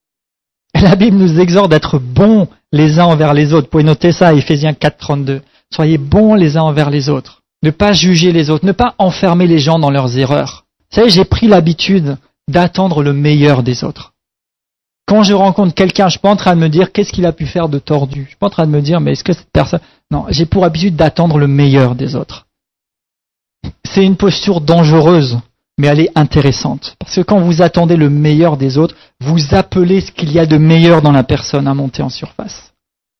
Speaker 3: La Bible nous exhorte d'être bons les uns envers les autres. Vous pouvez noter ça à Éphésiens quatre, trente-deux. Soyez bons les uns envers les autres. Ne pas juger les autres, ne pas enfermer les gens dans leurs erreurs. Vous savez, j'ai pris l'habitude d'attendre le meilleur des autres. Quand je rencontre quelqu'un, je suis pas en train de me dire qu'est-ce qu'il a pu faire de tordu. Je suis pas en train de me dire mais est-ce que cette personne... Non, j'ai pour habitude d'attendre le meilleur des autres. C'est une posture dangereuse, mais elle est intéressante. Parce que quand vous attendez le meilleur des autres, vous appelez ce qu'il y a de meilleur dans la personne à monter en surface.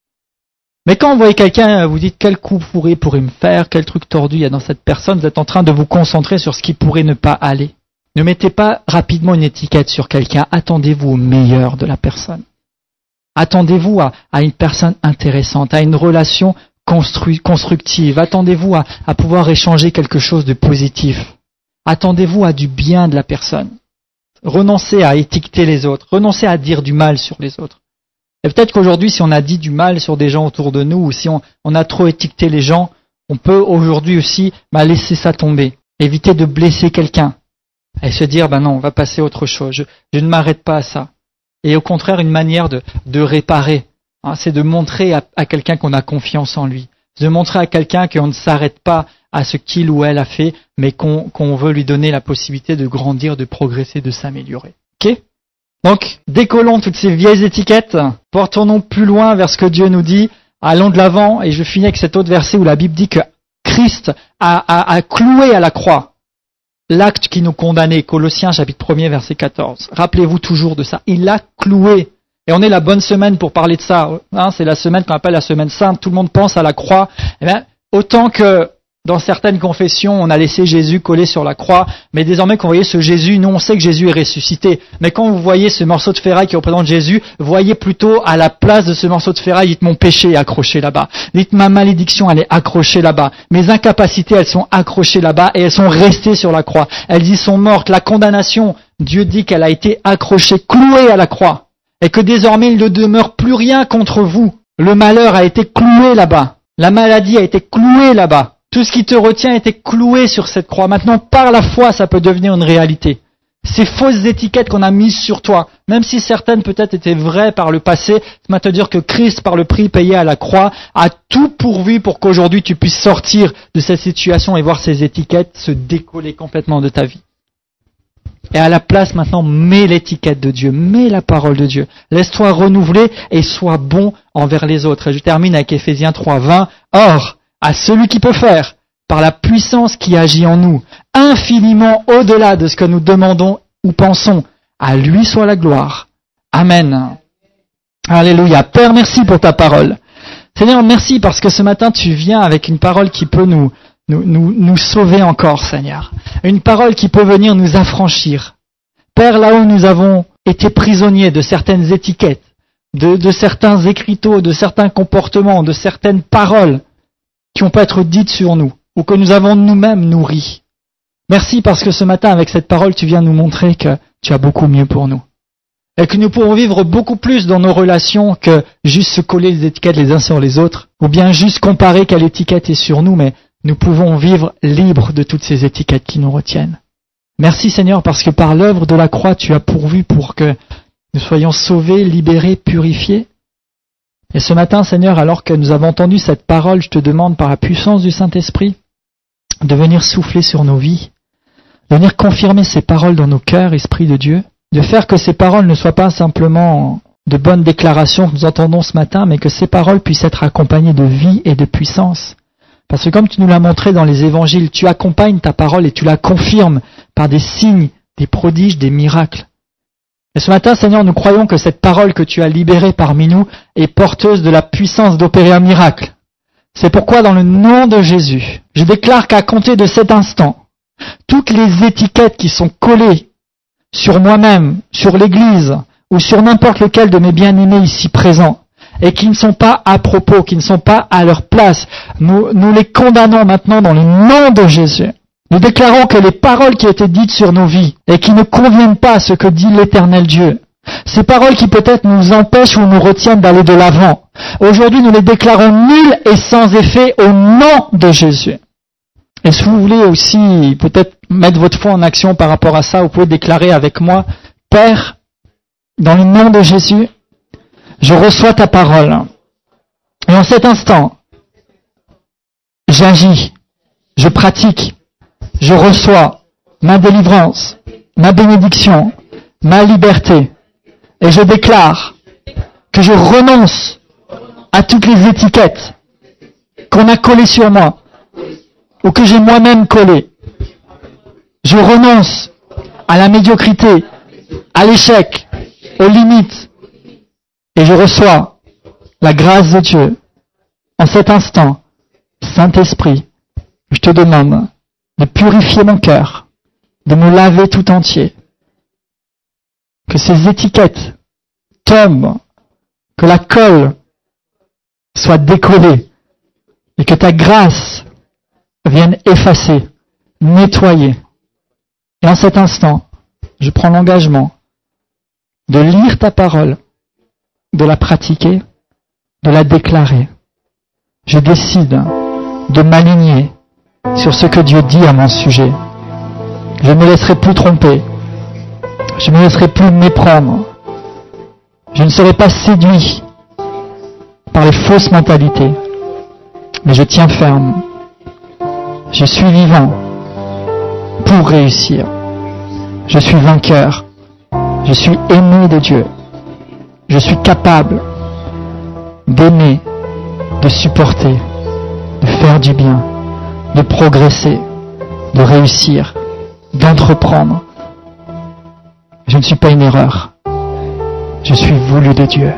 Speaker 3: Mais quand vous voyez quelqu'un, vous dites quel coup pourri pourrait me faire, quel truc tordu il y a dans cette personne, vous êtes en train de vous concentrer sur ce qui pourrait ne pas aller. Ne mettez pas rapidement une étiquette sur quelqu'un, attendez-vous au meilleur de la personne. Attendez-vous à, à une personne intéressante, à une relation constru- constructive, attendez-vous à, à pouvoir échanger quelque chose de positif. Attendez-vous à du bien de la personne. Renoncez à étiqueter les autres, renoncez à dire du mal sur les autres. Et peut-être qu'aujourd'hui, si on a dit du mal sur des gens autour de nous, ou si on, on a trop étiqueté les gens, on peut aujourd'hui aussi bah, laisser ça tomber, éviter de blesser quelqu'un. Et se dire, ben non, on va passer à autre chose, je, je ne m'arrête pas à ça. Et au contraire, une manière de, de réparer, hein, c'est de montrer à, à quelqu'un qu'on a confiance en lui, de montrer à quelqu'un qu'on ne s'arrête pas à ce qu'il ou elle a fait, mais qu'on, qu'on veut lui donner la possibilité de grandir, de progresser, de s'améliorer. Ok ? Donc, décollons toutes ces vieilles étiquettes, portons-nous plus loin vers ce que Dieu nous dit, allons de l'avant, et je finis avec cet autre verset où la Bible dit que Christ a, a, a cloué à la croix l'acte qui nous condamnait, Colossiens chapitre premier verset quatorze. Rappelez-vous toujours de ça. Il l'a cloué. Et on est la bonne semaine pour parler de ça. Hein, c'est la semaine qu'on appelle la semaine sainte. Tout le monde pense à la croix. Eh bien, autant que dans certaines confessions, on a laissé Jésus coller sur la croix. Mais désormais, quand vous voyez ce Jésus, nous on sait que Jésus est ressuscité. Mais quand vous voyez ce morceau de ferraille qui représente Jésus, voyez plutôt à la place de ce morceau de ferraille, dites mon péché est accroché là-bas. Dites ma malédiction, elle est accrochée là-bas. Mes incapacités, elles sont accrochées là-bas et elles sont restées sur la croix. Elles y sont mortes. La condamnation, Dieu dit qu'elle a été accrochée, clouée à la croix. Et que désormais, il ne demeure plus rien contre vous. Le malheur a été cloué là-bas. La maladie a été clouée là-bas. Tout ce qui te retient a été cloué sur cette croix. Maintenant, par la foi, ça peut devenir une réalité. Ces fausses étiquettes qu'on a mises sur toi, même si certaines peut-être étaient vraies par le passé, ça va te dire que Christ, par le prix payé à la croix, a tout pourvu pour qu'aujourd'hui tu puisses sortir de cette situation et voir ces étiquettes se décoller complètement de ta vie. Et à la place maintenant, mets l'étiquette de Dieu, mets la parole de Dieu. Laisse-toi renouveler et sois bon envers les autres. Et je termine avec Éphésiens trois, vingt. Or, à celui qui peut faire, par la puissance qui agit en nous, infiniment au-delà de ce que nous demandons ou pensons, à lui soit la gloire. Amen. Alléluia. Père, merci pour ta parole. Seigneur, merci parce que ce matin tu viens avec une parole qui peut nous, nous, nous, nous sauver encore, Seigneur. Une parole qui peut venir nous affranchir. Père, là où nous avons été prisonniers de certaines étiquettes, de, de certains écriteaux, de certains comportements, de certaines paroles qui ont pu être dites sur nous, ou que nous avons nous-mêmes nourries. Merci parce que ce matin, avec cette parole, tu viens nous montrer que tu as beaucoup mieux pour nous. Et que nous pourrons vivre beaucoup plus dans nos relations que juste se coller les étiquettes les uns sur les autres, ou bien juste comparer quelle étiquette est sur nous, mais nous pouvons vivre libres de toutes ces étiquettes qui nous retiennent. Merci Seigneur parce que par l'œuvre de la croix, tu as pourvu pour que nous soyons sauvés, libérés, purifiés. Et ce matin, Seigneur, alors que nous avons entendu cette parole, je te demande par la puissance du Saint-Esprit de venir souffler sur nos vies, de venir confirmer ces paroles dans nos cœurs, Esprit de Dieu, de faire que ces paroles ne soient pas simplement de bonnes déclarations que nous entendons ce matin, mais que ces paroles puissent être accompagnées de vie et de puissance. Parce que comme tu nous l'as montré dans les évangiles, tu accompagnes ta parole et tu la confirmes par des signes, des prodiges, des miracles. Et ce matin, Seigneur, nous croyons que cette parole que tu as libérée parmi nous est porteuse de la puissance d'opérer un miracle. C'est pourquoi, dans le nom de Jésus, je déclare qu'à compter de cet instant, toutes les étiquettes qui sont collées sur moi-même, sur l'Église, ou sur n'importe lequel de mes bien-aimés ici présents, et qui ne sont pas à propos, qui ne sont pas à leur place, nous, nous les condamnons maintenant dans le nom de Jésus. Nous déclarons que les paroles qui étaient dites sur nos vies, et qui ne conviennent pas à ce que dit l'Éternel Dieu, ces paroles qui peut-être nous empêchent ou nous retiennent d'aller de l'avant, aujourd'hui nous les déclarons nulles et sans effet au nom de Jésus. Et si vous voulez aussi peut-être mettre votre foi en action par rapport à ça, vous pouvez déclarer avec moi, Père, dans le nom de Jésus, je reçois ta parole. Et en cet instant, j'agis, je pratique, je reçois ma délivrance, ma bénédiction, ma liberté. Et je déclare que je renonce à toutes les étiquettes qu'on a collées sur moi, ou que j'ai moi-même collées. Je renonce à la médiocrité, à l'échec, aux limites. Et je reçois la grâce de Dieu. En cet instant, Saint-Esprit, je te demande de purifier mon cœur, de me laver tout entier. Que ces étiquettes tombent, que la colle soit décollée et que ta grâce vienne effacer, nettoyer. Et en cet instant, je prends l'engagement de lire ta parole, de la pratiquer, de la déclarer. Je décide de m'aligner sur ce que Dieu dit à mon sujet. Je ne me laisserai plus tromper. Je ne me laisserai plus méprendre. Je ne serai pas séduit par les fausses mentalités. Mais je tiens ferme. Je suis vivant pour réussir. Je suis vainqueur. Je suis aimé de Dieu. Je suis capable d'aimer, de supporter, de faire du bien, de progresser, de réussir, d'entreprendre. Je ne suis pas une erreur. Je suis voulu de Dieu.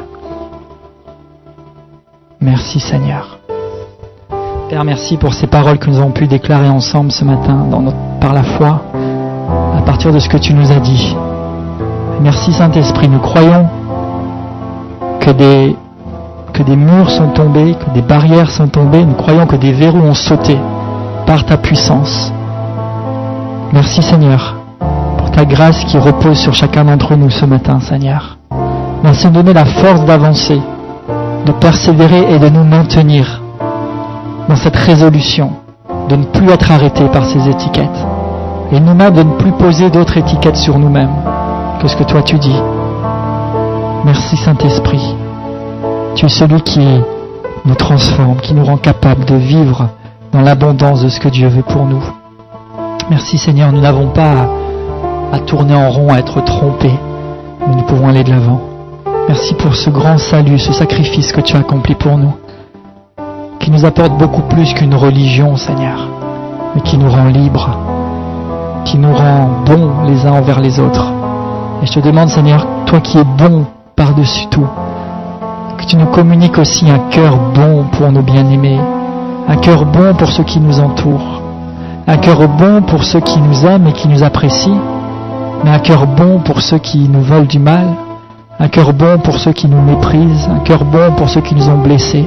Speaker 3: Merci Seigneur. Père, merci pour ces paroles que nous avons pu déclarer ensemble ce matin dans notre, par la foi, à partir de ce que tu nous as dit. Merci Saint-Esprit, nous croyons que des, que des murs sont tombés, que des barrières sont tombées, nous croyons que des verrous ont sauté par ta puissance. Merci Seigneur pour ta grâce qui repose sur chacun d'entre nous ce matin, Seigneur. Merci de nous donner la force d'avancer, de persévérer et de nous maintenir dans cette résolution de ne plus être arrêtés par ces étiquettes et nous-mêmes de ne plus poser d'autres étiquettes sur nous-mêmes que ce que toi tu dis. Merci Saint-Esprit. Tu es celui qui nous transforme, qui nous rend capables de vivre dans l'abondance de ce que Dieu veut pour nous. Merci Seigneur, nous n'avons pas à, à tourner en rond, à être trompés, mais nous pouvons aller de l'avant. Merci pour ce grand salut, ce sacrifice que tu as accompli pour nous, qui nous apporte beaucoup plus qu'une religion, Seigneur, mais qui nous rend libres, qui nous rend bons les uns envers les autres. Et je te demande, Seigneur, toi qui es bon par-dessus tout, que tu nous communiques aussi un cœur bon pour nos bien-aimés, un cœur bon pour ceux qui nous entourent, un cœur bon pour ceux qui nous aiment et qui nous apprécient, mais un cœur bon pour ceux qui nous veulent du mal, Un cœur bon pour ceux qui nous méprisent, un cœur bon pour ceux qui nous ont blessés.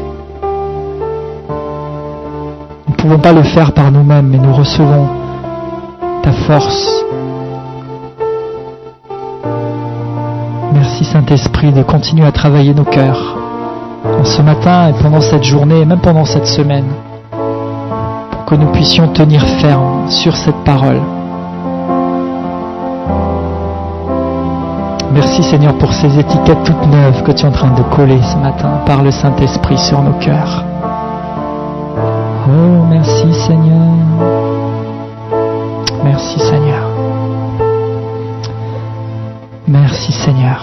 Speaker 3: Nous ne pouvons pas le faire par nous-mêmes, mais nous recevons ta force. Merci Saint-Esprit de continuer à travailler nos cœurs en ce matin et pendant cette journée et même pendant cette semaine, pour que nous puissions tenir ferme sur cette parole. Merci Seigneur pour ces étiquettes toutes neuves que tu es en train de coller ce matin par le Saint-Esprit sur nos cœurs. Oh, merci Seigneur. Merci Seigneur. Merci Seigneur.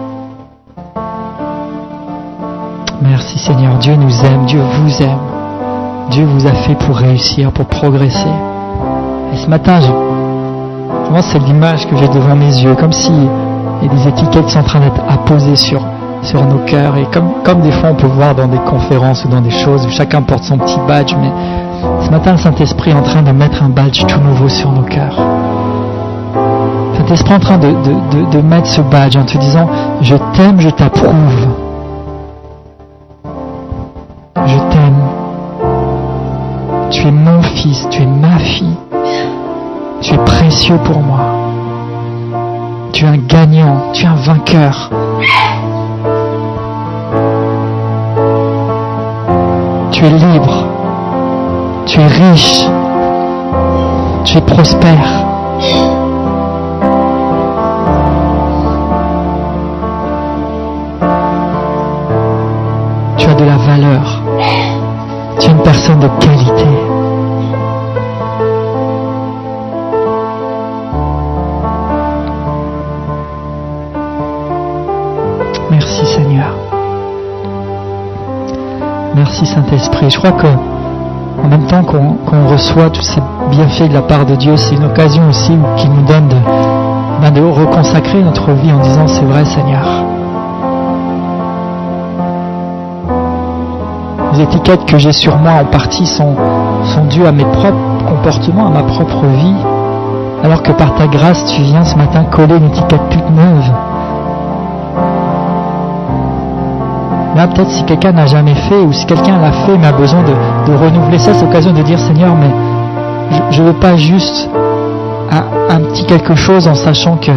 Speaker 3: Merci Seigneur. Dieu nous aime, Dieu vous aime. Dieu vous a fait pour réussir, pour progresser. Et ce matin, je... vraiment c'est l'image que j'ai devant mes yeux, comme si il y a des étiquettes qui sont en train d'être apposées sur, sur nos cœurs. Et comme, comme des fois on peut voir dans des conférences ou dans des choses où chacun porte son petit badge, mais ce matin le Saint-Esprit est en train de mettre un badge tout nouveau sur nos cœurs. Le Saint-Esprit est en train de, de, de, de mettre ce badge en te disant « Je t'aime, je t'approuve. Je t'aime. Tu es mon fils, tu es ma fille. Tu es précieux pour moi. Tu es un gagnant, tu es un vainqueur. Tu es libre. Tu es riche. Tu es prospère. Tu as de la valeur. Tu es une personne de qualité. Merci Seigneur. Merci Saint-Esprit. Je crois que en même temps qu'on, qu'on reçoit tous ces bienfaits de la part de Dieu, c'est une occasion aussi qui nous donne de, ben de reconsacrer notre vie en disant c'est vrai Seigneur. Les étiquettes que j'ai sur moi en partie sont, sont dues à mes propres comportements, à ma propre vie, alors que par ta grâce tu viens ce matin coller une étiquette toute neuve. Là, peut-être si quelqu'un n'a jamais fait, ou si quelqu'un l'a fait mais a besoin de, de renouveler ça, c'est l'occasion de dire Seigneur, mais je ne veux pas juste un, un petit quelque chose en sachant que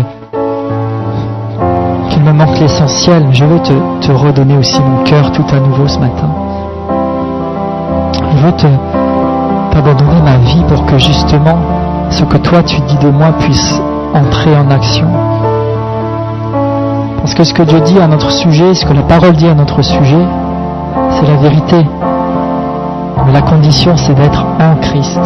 Speaker 3: qu'il me manque l'essentiel, mais je veux te, te redonner aussi mon cœur tout à nouveau ce matin. Je veux te, t'abandonner ma vie pour que justement ce que toi tu dis de moi puisse entrer en action. Parce que ce que Dieu dit à notre sujet, ce que la parole dit à notre sujet, c'est la vérité. Mais la condition, c'est d'être en Christ.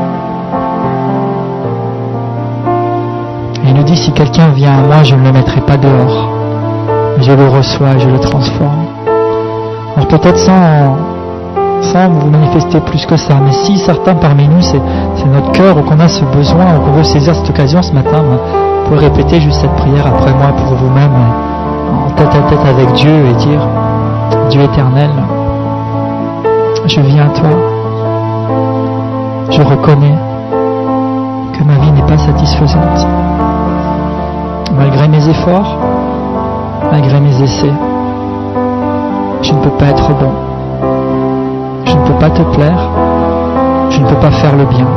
Speaker 3: Et il nous dit, si quelqu'un vient à moi, je ne le mettrai pas dehors. Je le reçois, je le transforme. Alors peut-être sans, sans vous manifester plus que ça, mais si certains parmi nous, c'est, c'est notre cœur ou qu'on a ce besoin ou qu'on veut saisir cette occasion ce matin, vous pouvez répéter juste cette prière après moi pour vous-même, en tête à tête avec Dieu et dire, Dieu éternel, je viens à toi, je reconnais que ma vie n'est pas satisfaisante. Malgré mes efforts, malgré mes essais, je ne peux pas être bon, je ne peux pas te plaire, je ne peux pas faire le bien.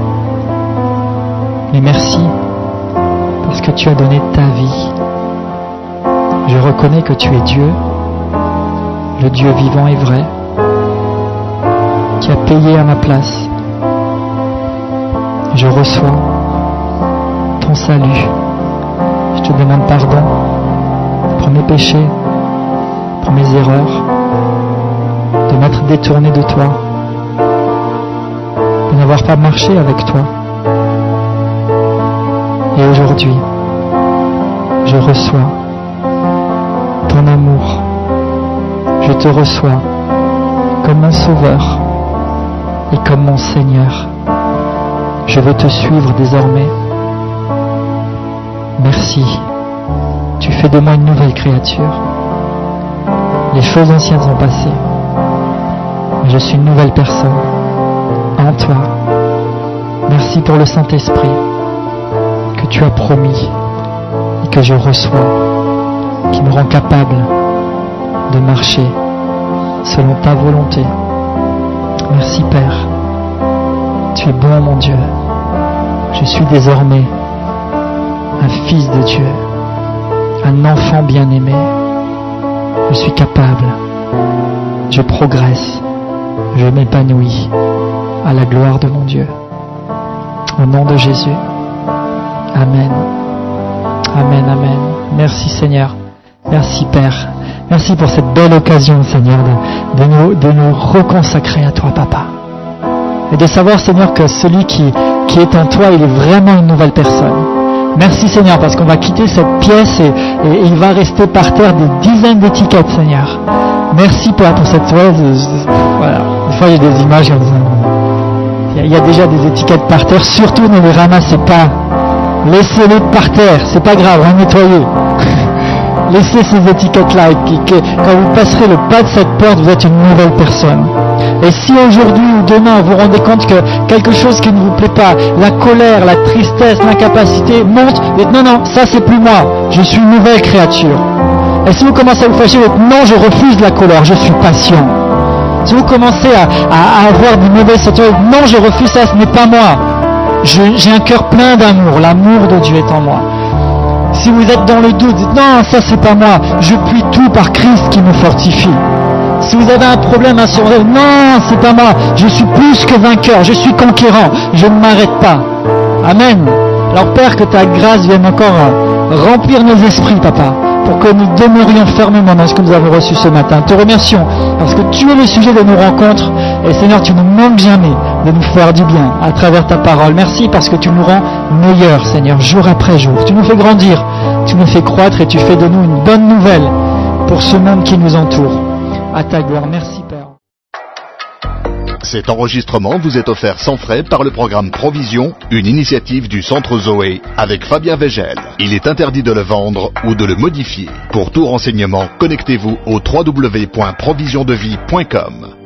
Speaker 3: Mais merci, parce que tu as donné ta vie. Je reconnais que tu es Dieu, le Dieu vivant et vrai, qui a payé à ma place. Je reçois ton salut. Je te demande pardon pour mes péchés, pour mes erreurs, de m'être détourné de toi, de n'avoir pas marché avec toi. Et aujourd'hui, je reçois ton amour. Je te reçois comme mon sauveur et comme mon Seigneur. Je veux te suivre désormais. Merci. Tu fais de moi une nouvelle créature. Les choses anciennes sont passées. Je suis une nouvelle personne en toi. Merci pour le Saint-Esprit que tu as promis et que je reçois qui me rend capable de marcher selon ta volonté. Merci Père. Tu es bon mon Dieu. Je suis désormais un fils de Dieu, un enfant bien-aimé. Je suis capable. Je progresse. Je m'épanouis à la gloire de mon Dieu. Au nom de Jésus. Amen. Amen, amen. Merci Seigneur. Merci Père. Merci pour cette belle occasion, Seigneur, de, de, nous, de nous reconsacrer à toi, Papa. Et de savoir, Seigneur, que celui qui, qui est en toi, il est vraiment une nouvelle personne. Merci, Seigneur, parce qu'on va quitter cette pièce et, et, et il va rester par terre des dizaines d'étiquettes, Seigneur. Merci, Père, pour cette toile. Voilà. Des fois, j'ai des images comme ça. Il y a déjà des étiquettes par terre. Surtout, ne les ramassez pas. Laissez-les par terre. C'est pas grave, on va nettoyer. Laissez ces étiquettes-là et que, que, quand vous passerez le pas de cette porte, vous êtes une nouvelle personne. Et si aujourd'hui ou demain vous vous rendez compte que quelque chose qui ne vous plaît pas, la colère, la tristesse, l'incapacité monte, vous dites non, non, ça c'est plus moi, je suis une nouvelle créature. Et si vous commencez à vous fâcher, vous dites non, je refuse la colère, je suis patient. Si vous commencez à, à, à avoir des mauvaises sentiments, non, je refuse ça, ce n'est pas moi. Je, j'ai un cœur plein d'amour, l'amour de Dieu est en moi. Si vous êtes dans le doute, dites non, ça c'est pas moi, je puis tout par Christ qui me fortifie. Si vous avez un problème à surmonter, non, c'est pas moi, je suis plus que vainqueur, je suis conquérant, je ne m'arrête pas. Amen. Alors Père, que ta grâce vienne encore remplir nos esprits, Papa, pour que nous demeurions fermement dans ce que nous avons reçu ce matin. Te remercions parce que tu es le sujet de nos rencontres et Seigneur, tu ne manques jamais de nous faire du bien à travers ta parole. Merci parce que tu nous rends meilleurs, Seigneur, jour après jour. Tu nous fais grandir, tu nous fais croître et tu fais de nous une bonne nouvelle pour ce monde qui nous entoure. À ta gloire. Merci Père.
Speaker 2: Cet enregistrement vous est offert sans frais par le programme Provision, une initiative du Centre Zoé avec Fabien Végel. Il est interdit de le vendre ou de le modifier. Pour tout renseignement, connectez-vous au w w w point provision de vie point com.